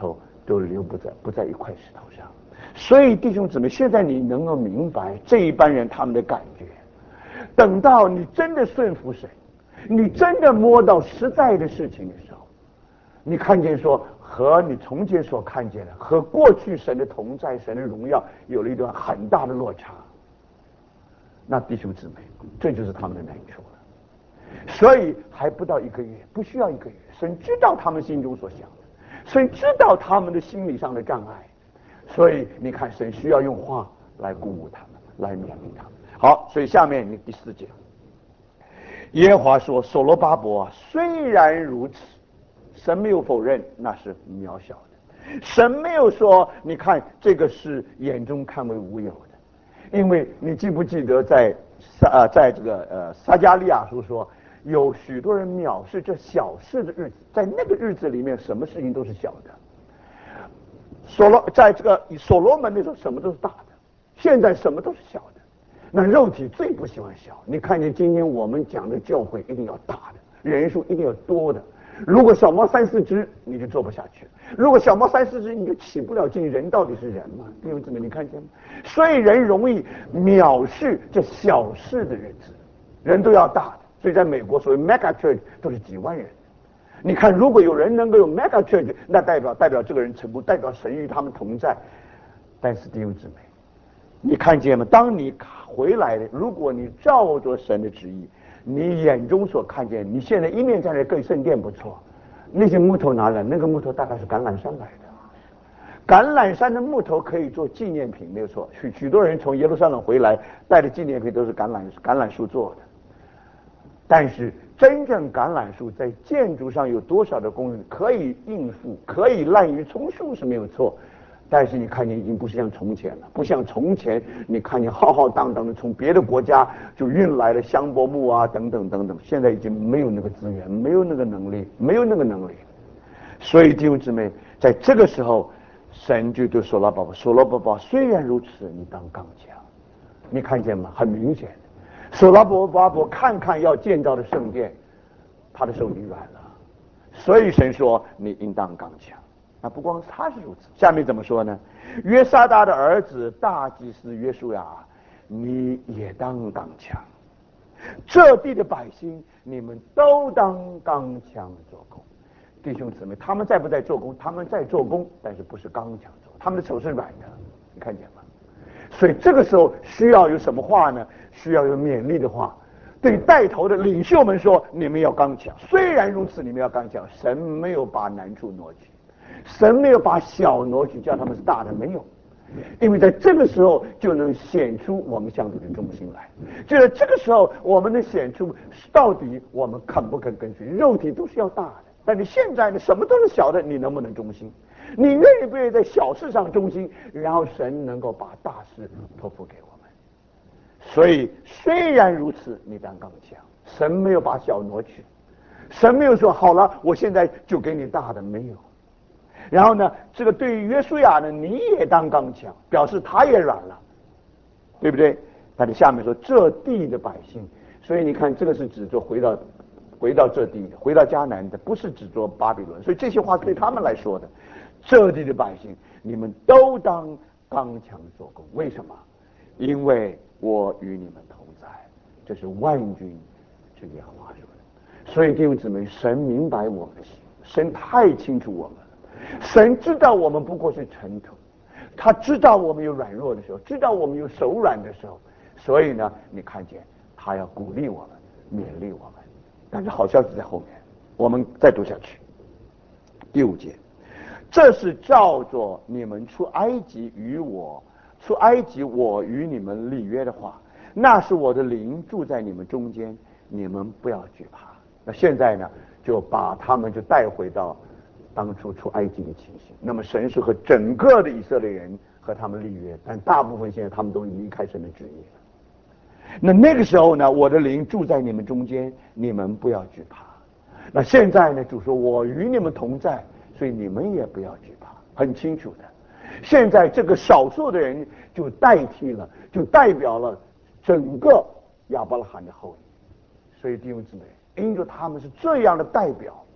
都留不在不在一块石头上。所以弟兄姊妹，现在你能够明白这一般人他们的感觉。等到你真的顺服神，你真的摸到实在的事情的时候，你看见说和你从前所看见的和过去神的同在、神的荣耀有了一段很大的落差。那弟兄姊妹，这就是他们的难处了。所以还不到一个月，不需要一个月，神知道他们心中所想的，神知道他们的心理上的障碍。所以你看，神需要用话来鼓舞他们，来勉励他们。好，所以下面你第四节，耶和华说：“所罗巴伯虽然如此，神没有否认那是渺小的，神没有说你看这个是眼中看为无有的，因为你记不记得在撒呃在这个呃撒迦利亚书说，有许多人藐视这小事的日子，在那个日子里面，什么事情都是小的。所罗在这个所罗门那时候，什么都是大的，现在什么都是小的。那肉体最不喜欢小。你看见今天我们讲的教会一定要大的，人数一定要多的。如果小猫三四只，你就做不下去；如果小猫三四只，你就起不了劲。人到底是人嘛？弟兄姊妹，你看见吗？所以人容易藐视这小事的日子，人都要大的。所以在美国，所谓 mega church 都是几万人。你看，如果有人能够有 mega church， 那代表代表这个人成功，代表神与他们同在。但是弟兄姊妹，你看见吗？当你回来的，如果你照着神的旨意，你眼中所看见，你现在一面站在更圣殿不错，那些木头拿来，那个木头大概是橄榄山来的。橄榄山的木头可以做纪念品，没有错。许许多人从耶路撒冷回来带的纪念品都是橄榄橄榄树做的。但是真正橄榄树在建筑上有多少的功能可以应付，可以滥竽充数是没有错。但是你看见已经不是像从前了，不像从前你看见浩浩荡荡的从别的国家就运来了香柏木啊等等等等，现在已经没有那个资源，没有那个能力，没有那个能力。所以弟兄姊妹，在这个时候，神就对所罗巴伯，所罗巴伯虽然如此，你当刚强。你看见吗？很明显，所罗巴伯看看要建造的圣殿，他的手已经软了。所以神说你应当刚强。那不光他是如此，下面怎么说呢？约沙达的儿子大祭司约书亚，你也当刚强。这地的百姓，你们都当刚强做工。弟兄姊妹，他们在不在做工？他们在做工，但是不是刚强做，他们的手是软的，你看见吗？所以这个时候需要有什么话呢？需要有勉励的话。对带头的领袖们说，你们要刚强。虽然如此，你们要刚强。神没有把难处挪去，神没有把小挪去，叫他们是大的，没有。因为在这个时候就能显出我们向主的忠心来，就在这个时候我们能显出到底我们肯不肯跟随。肉体都是要大的，但你现在呢，什么都是小的，你能不能忠心？你愿意不愿意在小事上忠心，然后神能够把大事托付给我们。所以虽然如此，你当刚强。神没有把小挪去，神没有说好了，我现在就给你大的，没有。然后呢，这个对于约书亚呢，你也当刚强，表示他也软了，对不对？他的下面说这地的百姓，所以你看这个是指着回到回到这地，回到迦南的，不是指着巴比伦。所以这些话对他们来说的，这地的百姓，你们都当刚强做工。为什么？因为我与你们同在，这是万军之耶和华说的。所以弟兄姊妹，神明白我们的心，神太清楚我们了，神知道我们不过是尘土，他知道我们有软弱的时候，知道我们有手软的时候，所以呢，你看见他要鼓励我们，勉励我们。但是好消息在后面，我们再读下去。第五节，这是照着你们出埃及与我出埃及我与你们立约的话，那是我的灵住在你们中间，你们不要惧怕。那现在呢，就把他们就带回到当初出埃及的情形。那么神是和整个的以色列人和他们立约，但大部分现在他们都离开神的旨意了。那那个时候呢，我的灵住在你们中间，你们不要惧怕。那现在呢，主说我与你们同在，所以你们也不要惧怕。很清楚的，现在这个少数的人就代替了，就代表了整个亚伯拉罕的后裔。所以弟兄姊妹，因着他们是这样的代表，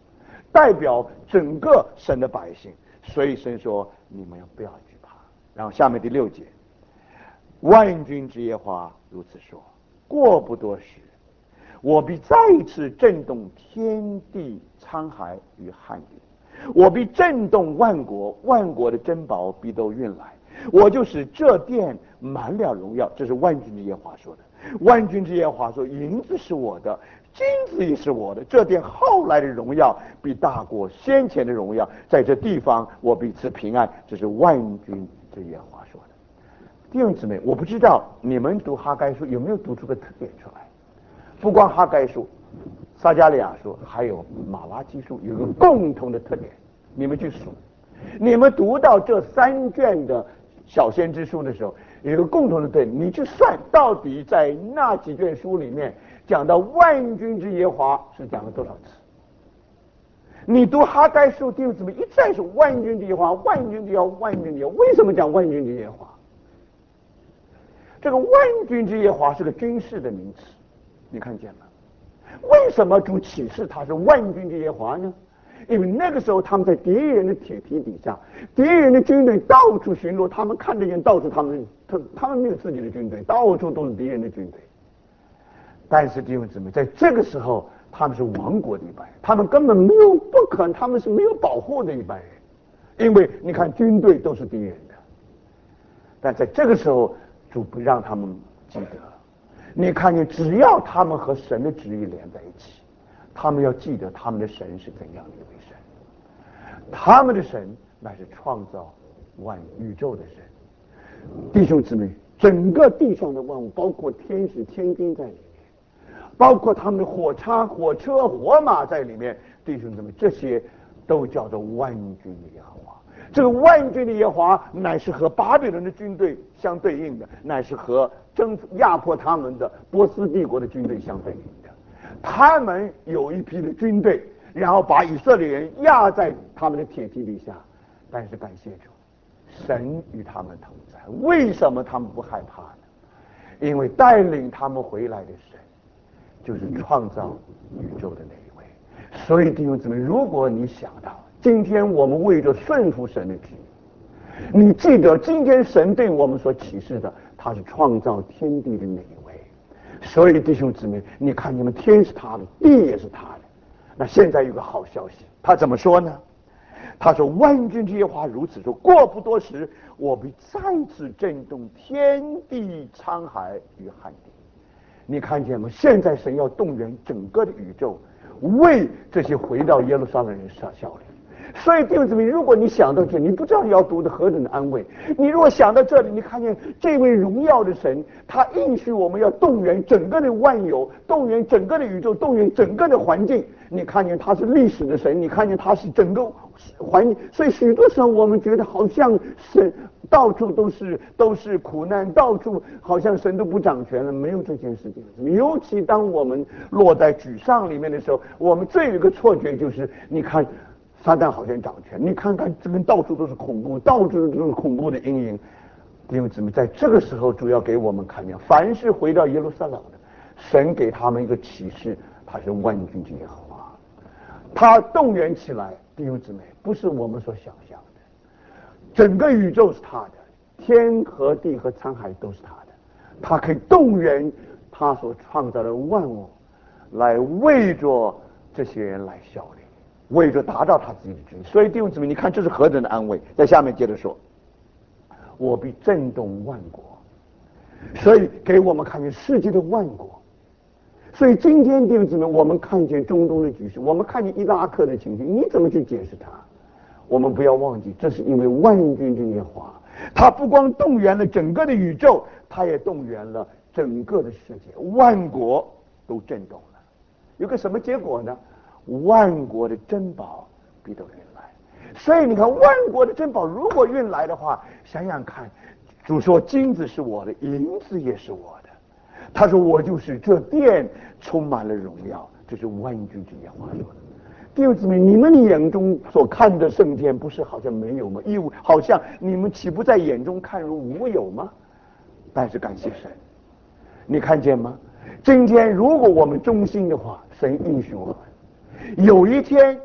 代表整个神的百姓。所以神说你们要不要惧怕。然后下面第六节，万军之耶和华如此说，过不多时，我必再次震动天地沧海与旱地，我必震动万国，万国的珍宝必都运来，我就使这殿满了荣耀。这是万军之耶和华说的。万军之耶和华说，银子是我的，金子也是我的，这殿后来的荣耀必大过先前的荣耀，在这地方我必赐平安。这是万军之耶和华说的。弟兄姊妹，我不知道你们读哈该书有没有读出个特点出来。不光哈该书、撒迦利亚书，还有马拉基书，有一个共同的特点，你们去数。你们读到这三卷的小先知书的时候，有一个共同的特点，你去算到底在那几卷书里面讲到万军之耶和华是讲了多少次。你读哈该书，弟兄姊妹一再说万军之耶和华，万军之耶和华，万军之耶和华。为什么讲万军之耶和华？这个万军之耶和华是个军事的名词，你看见吗？为什么主启示他是万军之耶和华呢？因为那个时候他们在敌人的铁蹄底下，敌人的军队到处巡逻，他们看得见到处他们他他们没有自己的军队，到处都是敌人的军队。但是弟兄姊妹，在这个时候他们是亡国的一般人，他们根本没有不可能，他们是没有保护的一般人，因为你看军队都是敌人的。但在这个时候主不让他们记得，你看见只要他们和神的旨意连在一起，他们要记得他们的神是怎样的一位神。他们的神乃是创造万宇宙的神。弟兄姊妹，整个地上的万物，包括天使天兵在里面，包括他们的火叉火车火马在里面，弟兄姊妹，这些都叫做万军的耶和华。这个万军的耶和华乃是和巴比伦的军队相对应的，乃是和征压迫他们的波斯帝国的军队相对应的。他们有一批的军队，然后把以色列人压在他们的铁蹄底下，但是感谢主，神与他们同在。为什么他们不害怕呢？因为带领他们回来的神就是创造宇宙的那一位。所以弟兄姊妹，如果你想到今天我们为着顺服神的旨意，你记得今天神对我们所启示的，他是创造天地的那一位。所以弟兄姊妹，你看你们天是他的，地也是他的。那现在有个好消息，他怎么说呢？他说万军之耶和华如此说，过不多时，我必再次震动天地沧海与旱地。你看见吗？现在神要动员整个的宇宙，为这些回到耶路撒冷人效力。所以弟兄姊妹，如果你想到这，你不知道你要读的何等的安慰。你如果想到这里，你看见这位荣耀的神，他应许我们要动员整个的万有，动员整个的宇宙，动员整个的环境。你看见他是历史的神，你看见他是整个环境。所以许多时候我们觉得好像神到处都是都是苦难，到处好像神都不掌权了。没有这件事情。尤其当我们落在沮丧里面的时候，我们最有一个错觉就是，你看撒旦好像掌权，你看看这边到处都是恐怖，到处都是恐怖的阴影。弟兄姊妹，在这个时候主要给我们看见，凡是回到耶路撒冷的，神给他们一个启示，他是万军之耶和华。他动员起来，弟兄姊妹，不是我们所想象的。整个宇宙是他的，天和地和沧海都是他的，他可以动员他所创造的万物，来为着这些人来效力，为着达到他自己的旨意。所以弟兄姊妹，你看这是何等的安慰。在下面接着说，我必震动万国。所以给我们看见世界的万国。所以今天弟兄姊妹，我们看见中东的局势，我们看见伊拉克的情形，你怎么去解释它？我们不要忘记，这是因为万军之耶和华，他不光动员了整个的宇宙，他也动员了整个的世界，万国都震动了。有个什么结果呢？万国的珍宝必都运来。所以你看，万国的珍宝如果运来的话，想想看，主说金子是我的，银子也是我的。他说我就是这殿充满了荣耀，这是万军之耶和华说的。弟兄姊妹，你们眼中所看的圣殿，不是好像没有吗？一无，好像你们岂不在眼中看如无有吗？但是感谢神，你看见吗？今天如果我们忠心的话，神应许我们，有一天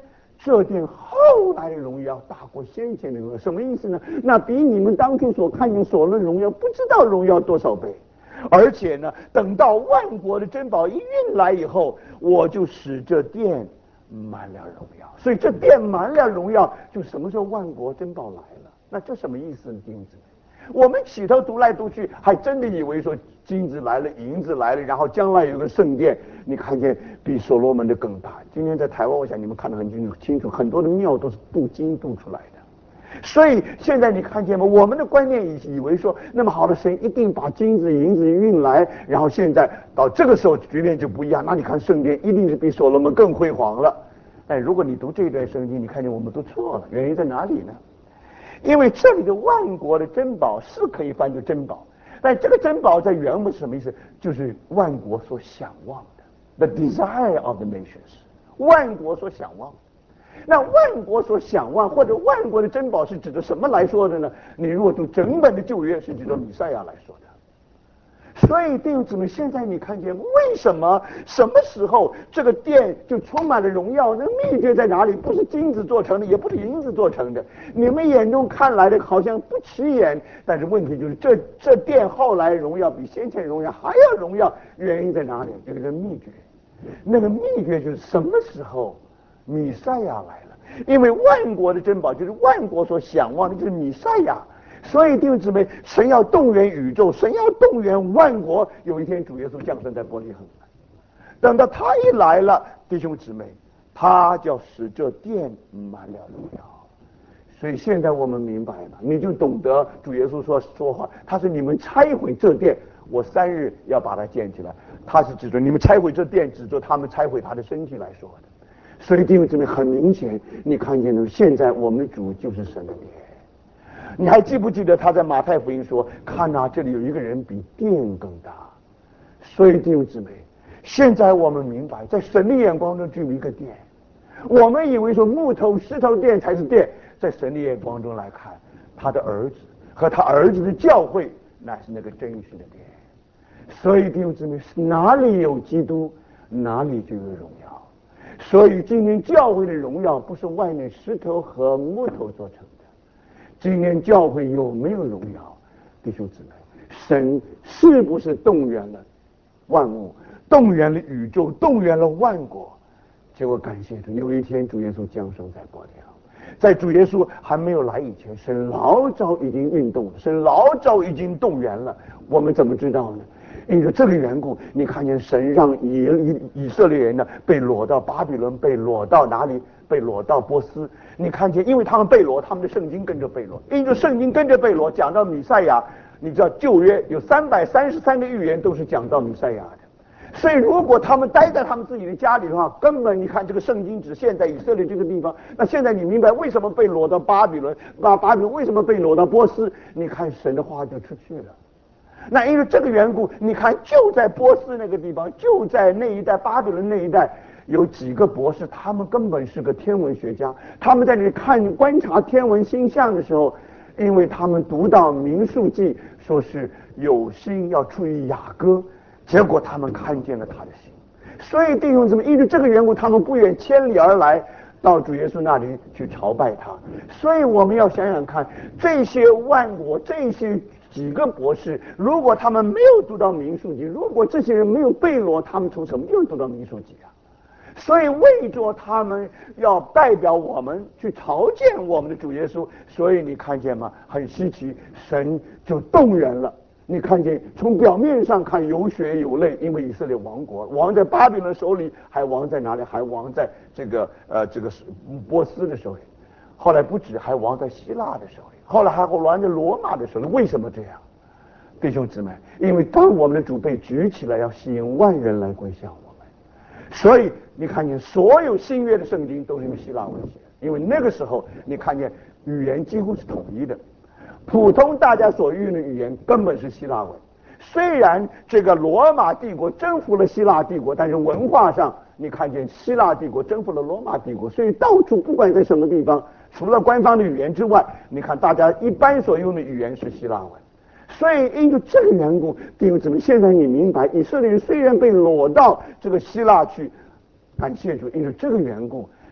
这殿后来的荣耀大过先前的荣耀，什么意思呢？那比你们当初所看见所论荣耀不知道荣耀多少倍。而且呢，等到万国的珍宝一运来以后，我就使这殿满了荣耀。所以这殿满了荣耀，就什么时候万国珍宝来了？那这什么意思呢？弟兄姊妹，我们起头读来读去，还真的以为说金子来了，银子来了，然后将来有个圣殿，你看见比所罗门的更大。今天在台湾，我想你们看得很清楚，清楚很多的庙都是镀金镀出来的。所以现在你看见吗？我们的观念以以为说，那么好的神一定把金子银子运来，然后现在到这个时候局面就不一样。那你看圣殿一定是比所罗门更辉煌了。哎，如果你读这一段圣经，你看见我们都错了，原因在哪里呢？因为这里的万国的珍宝是可以翻作珍宝，但这个珍宝在原文是什么意思？就是万国所想望的 ，the desire of the nations， 万国所想望。那万国所想望或者万国的珍宝是指的什么来说的呢？你如果读整本的旧约，是指着弥赛亚来说的。所以弟兄姊妹，现在你看见为什么什么时候这个殿就充满了荣耀？那秘诀在哪里？不是金子做成的，也不是银子做成的。你们眼中看来的好像不起眼，但是问题就是这这殿后来荣耀比先前荣耀还要荣耀，原因在哪里？有一个秘诀，那个秘诀就是什么时候弥赛亚来了？因为万国的珍宝就是万国所想望的，就是弥赛亚。所以弟兄姊妹，神要动员宇宙，神要动员万国。有一天主耶稣降生在伯利恒，等到他一来了，弟兄姊妹，他就使这殿满了荣耀。所以现在我们明白了，你就懂得主耶稣说说话，他说你们拆毁这殿，我三日要把它建起来。他是指着你们拆毁这殿，指着他们拆毁他的身体来说的。所以弟兄姊妹，很明显，你看见了，现在我们的主就是神的殿。你还记不记得他在马太福音说：“看呐、啊，这里有一个人比殿更大。”所以弟兄姊妹，现在我们明白，在神的眼光中只有一个殿。我们以为说木头、石头殿才是殿，在神的眼光中来看，他的儿子和他儿子的教会，乃是那个真实的殿。所以弟兄姊妹，哪里有基督，哪里就有荣耀。所以今天教会的荣耀不是外面石头和木头做成的。今天教会有没有荣耀？弟兄姊妹，神是不是动员了万物，动员了宇宙，动员了万国？结果感谢主，有一天主耶稣降生在伯利恒。在主耶稣还没有来以前，神老早已经运动了，神老早已经动员了。我们怎么知道呢？因为这个缘故，你看见神让以以以色列人呢被掳到巴比伦，被掳到哪里？被掳到波斯。你看见，因为他们被掳，他们的圣经跟着被掳，因着圣经跟着被掳，讲到弥赛亚，你知道旧约有三百三十三个预言都是讲到弥赛亚的。所以如果他们待在他们自己的家里的话，根本你看这个圣经只限在以色列这个地方。那现在你明白为什么被掳到巴比伦？那巴比伦为什么被掳到波斯？你看神的话就出去了。那因为这个缘故，你看就在波斯那个地方，就在那一带巴比伦那一带，有几个博士，他们根本是个天文学家。他们在那里看观察天文星象的时候，因为他们读到民数记说是有星要出于雅各，结果他们看见了他的星。所以弟兄姊妹，因为这个缘故，他们不远千里而来到主耶稣那里去朝拜他。所以我们要想想看，这些万国，这些几个博士，如果他们没有读到民数记，如果这些人没有被掳，他们从什么地方读到民数记啊？所以为着他们要代表我们去朝见我们的主耶稣，所以你看见吗？很稀奇，神就动员了。你看见从表面上看有血有泪，因为以色列亡国，亡在巴比伦手里，还亡在哪里？还亡在这个呃这个波斯的手里。后来不止，还亡在希腊的手里，后来还亡在罗马的手里。为什么这样？弟兄姊妹，因为当我们的主被举起来，要吸引万人来归向我们，所以你看见所有新约的圣经都是用希腊文写，因为那个时候你看见语言几乎是统一的，普通大家所用的语言根本是希腊文。虽然这个罗马帝国征服了希腊帝国，但是文化上你看见希腊帝国征服了罗马帝国，所以到处不管在什么地方，除了官方的语言之外，你看大家一般所用的语言是希腊文。所以因为这个缘故，弟兄姊妹，现在你明白，以色列人虽然被掳到这个希腊去，感谢主，因为这个缘故，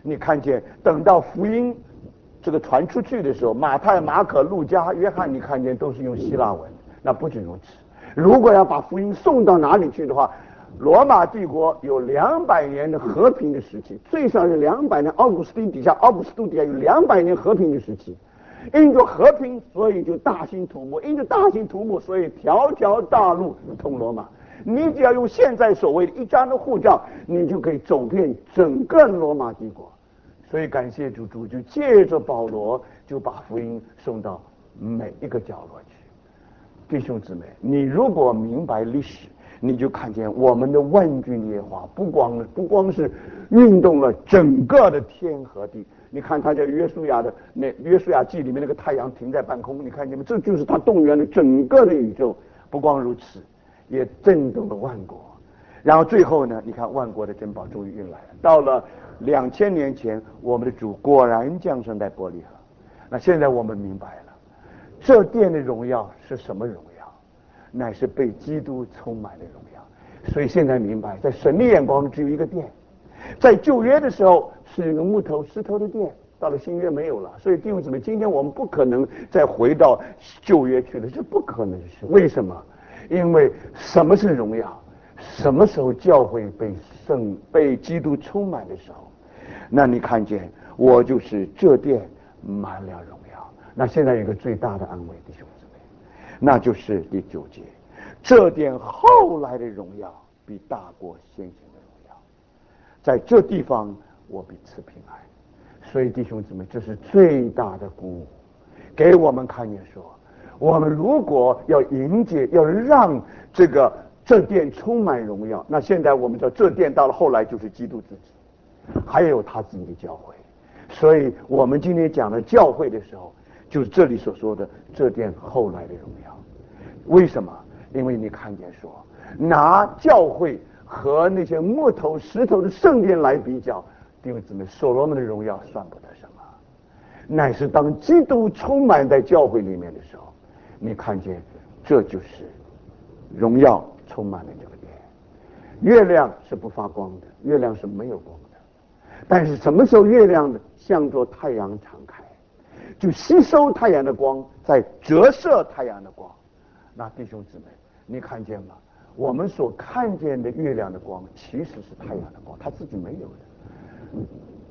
你看见等到福音这个传出去的时候，马太、马可、路加、约翰，你看见都是用希腊文。那不仅如此，如果要把福音送到哪里去的话，罗马帝国有两百年的和平的时期，最少是两百年。奥古斯丁底下，奥古斯都底下有两百年和平的时期。因着和平，所以就大兴土木；因着大兴土木，所以条条大路通罗马。你只要用现在所谓的一张的护照，你就可以走遍整个罗马帝国。所以感谢主，主就借着保罗，就把福音送到每一个角落去。弟兄姊妹，你如果明白历史，你就看见我们的万军耶和华不光不光是运动了整个的天和地。你看他在约书亚的那约书亚记里面那个太阳停在半空，你看见没？这就是他动员了整个的宇宙。不光如此，也震动了万国。然后最后呢，你看万国的珍宝终于运来了。到了两千年前，我们的主果然降生在伯利恒。那现在我们明白了，这殿的荣耀是什么荣耀？乃是被基督充满的荣耀。所以现在明白，在神的眼光只有一个殿。在旧约的时候是一个木头石头的殿，到了新约没有了。所以弟兄姊妹，今天我们不可能再回到旧约去了，这不可能的事。为什么？因为什么是荣耀？什么时候教会被圣被基督充满的时候，那你看见我就是这殿满了荣耀。那现在有一个最大的安慰，弟兄姊妹，那就是第九节，这殿后来的荣耀比大过先前的荣耀。在这地方我必赐平安。所以弟兄姊妹，这是最大的鼓舞，给我们看见说，我们如果要迎接，要让这个这殿充满荣耀，那现在我们知道这殿到了后来就是基督自己，还有他自己的教会。所以我们今天讲的教会的时候，就是这里所说的这殿后来的荣耀。为什么？因为你看见说，拿教会和那些木头石头的圣殿来比较，弟兄姊妹，所罗门的荣耀算不得什么，乃是当基督充满在教会里面的时候，你看见这就是荣耀充满了这个殿。月亮是不发光的，月亮是没有光的，但是什么时候月亮向着太阳敞开，就吸收太阳的光，再折射太阳的光。那弟兄姊妹，你看见吗？我们所看见的月亮的光其实是太阳的光，它自己没有的。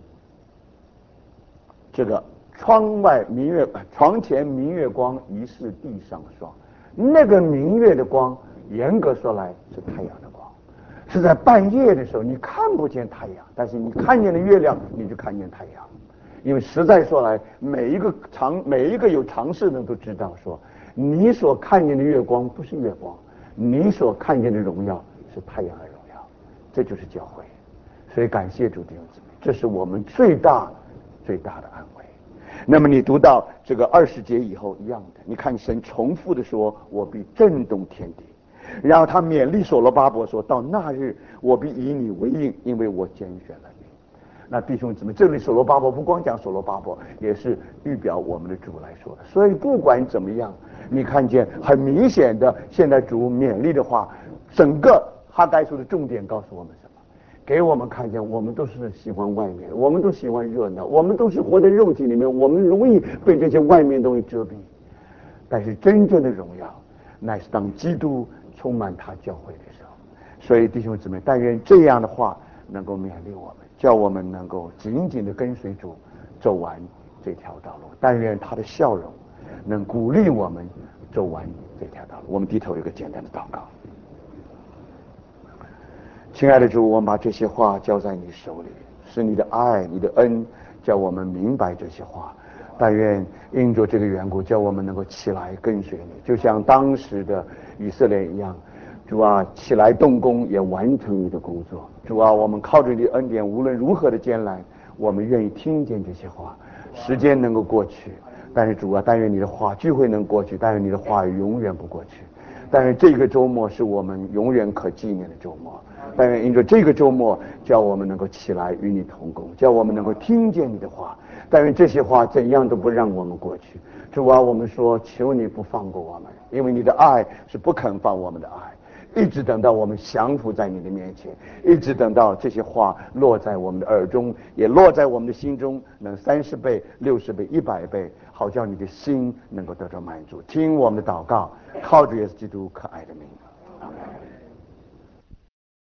这个窗外明月，床前明月光，疑是地上霜。那个明月的光，严格说来是太阳的光，是在半夜的时候你看不见太阳，但是你看见了月亮，你就看见太阳。因为实在说来，每一个常每一个有常识的人都知道说，你所看见的月光不是月光，你所看见的荣耀是太阳的荣耀。这就是教会。所以感谢主弟兄姊妹，这是我们最大最大的安慰。那么你读到这个二十节以后一样的，你看神重复的说，我必震动天地。然后他勉励所罗巴伯说，到那日我必以你为印，因为我拣选了你。那弟兄姊妹，这里所罗巴伯不光讲所罗巴伯，也是预表我们的主来说的。所以不管怎么样，你看见很明显的，现在主勉励的话，整个哈该书的重点告诉我们什么？给我们看见，我们都是喜欢外面，我们都喜欢热闹，我们都是活在肉体里面，我们容易被这些外面东西遮蔽。但是真正的荣耀，乃是当基督充满他教会的时候。所以弟兄姊妹，但愿这样的话能够勉励我们，叫我们能够紧紧的跟随主走完这条道路。但愿他的笑容能鼓励我们走完这条道路。我们低头一个简单的祷告。亲爱的主，我们把这些话交在你手里，是你的爱你的恩叫我们明白这些话。但愿因着这个缘故，叫我们能够起来跟随你，就像当时的以色列一样。主啊，起来动工，也完成你的工作。主啊，我们靠着你的恩典，无论如何的艰难，我们愿意听见这些话。时间能够过去，但是主啊，但愿你的话聚会能过去，但愿你的话语永远不过去。但愿这个周末是我们永远可纪念的周末。但愿因着这个周末，叫我们能够起来与你同工，叫我们能够听见你的话。但愿这些话怎样都不让我们过去。主啊，我们说求你不放过我们，因为你的爱是不肯放我们的爱。 一直等到我们降服在你的面前，一直等到这些话落在我们的耳中，也落在我们的心中，能三十倍、六十倍、一百倍，好叫你的心能够得到满足。听我们的祷告，靠着耶稣基督可爱的名。阿门。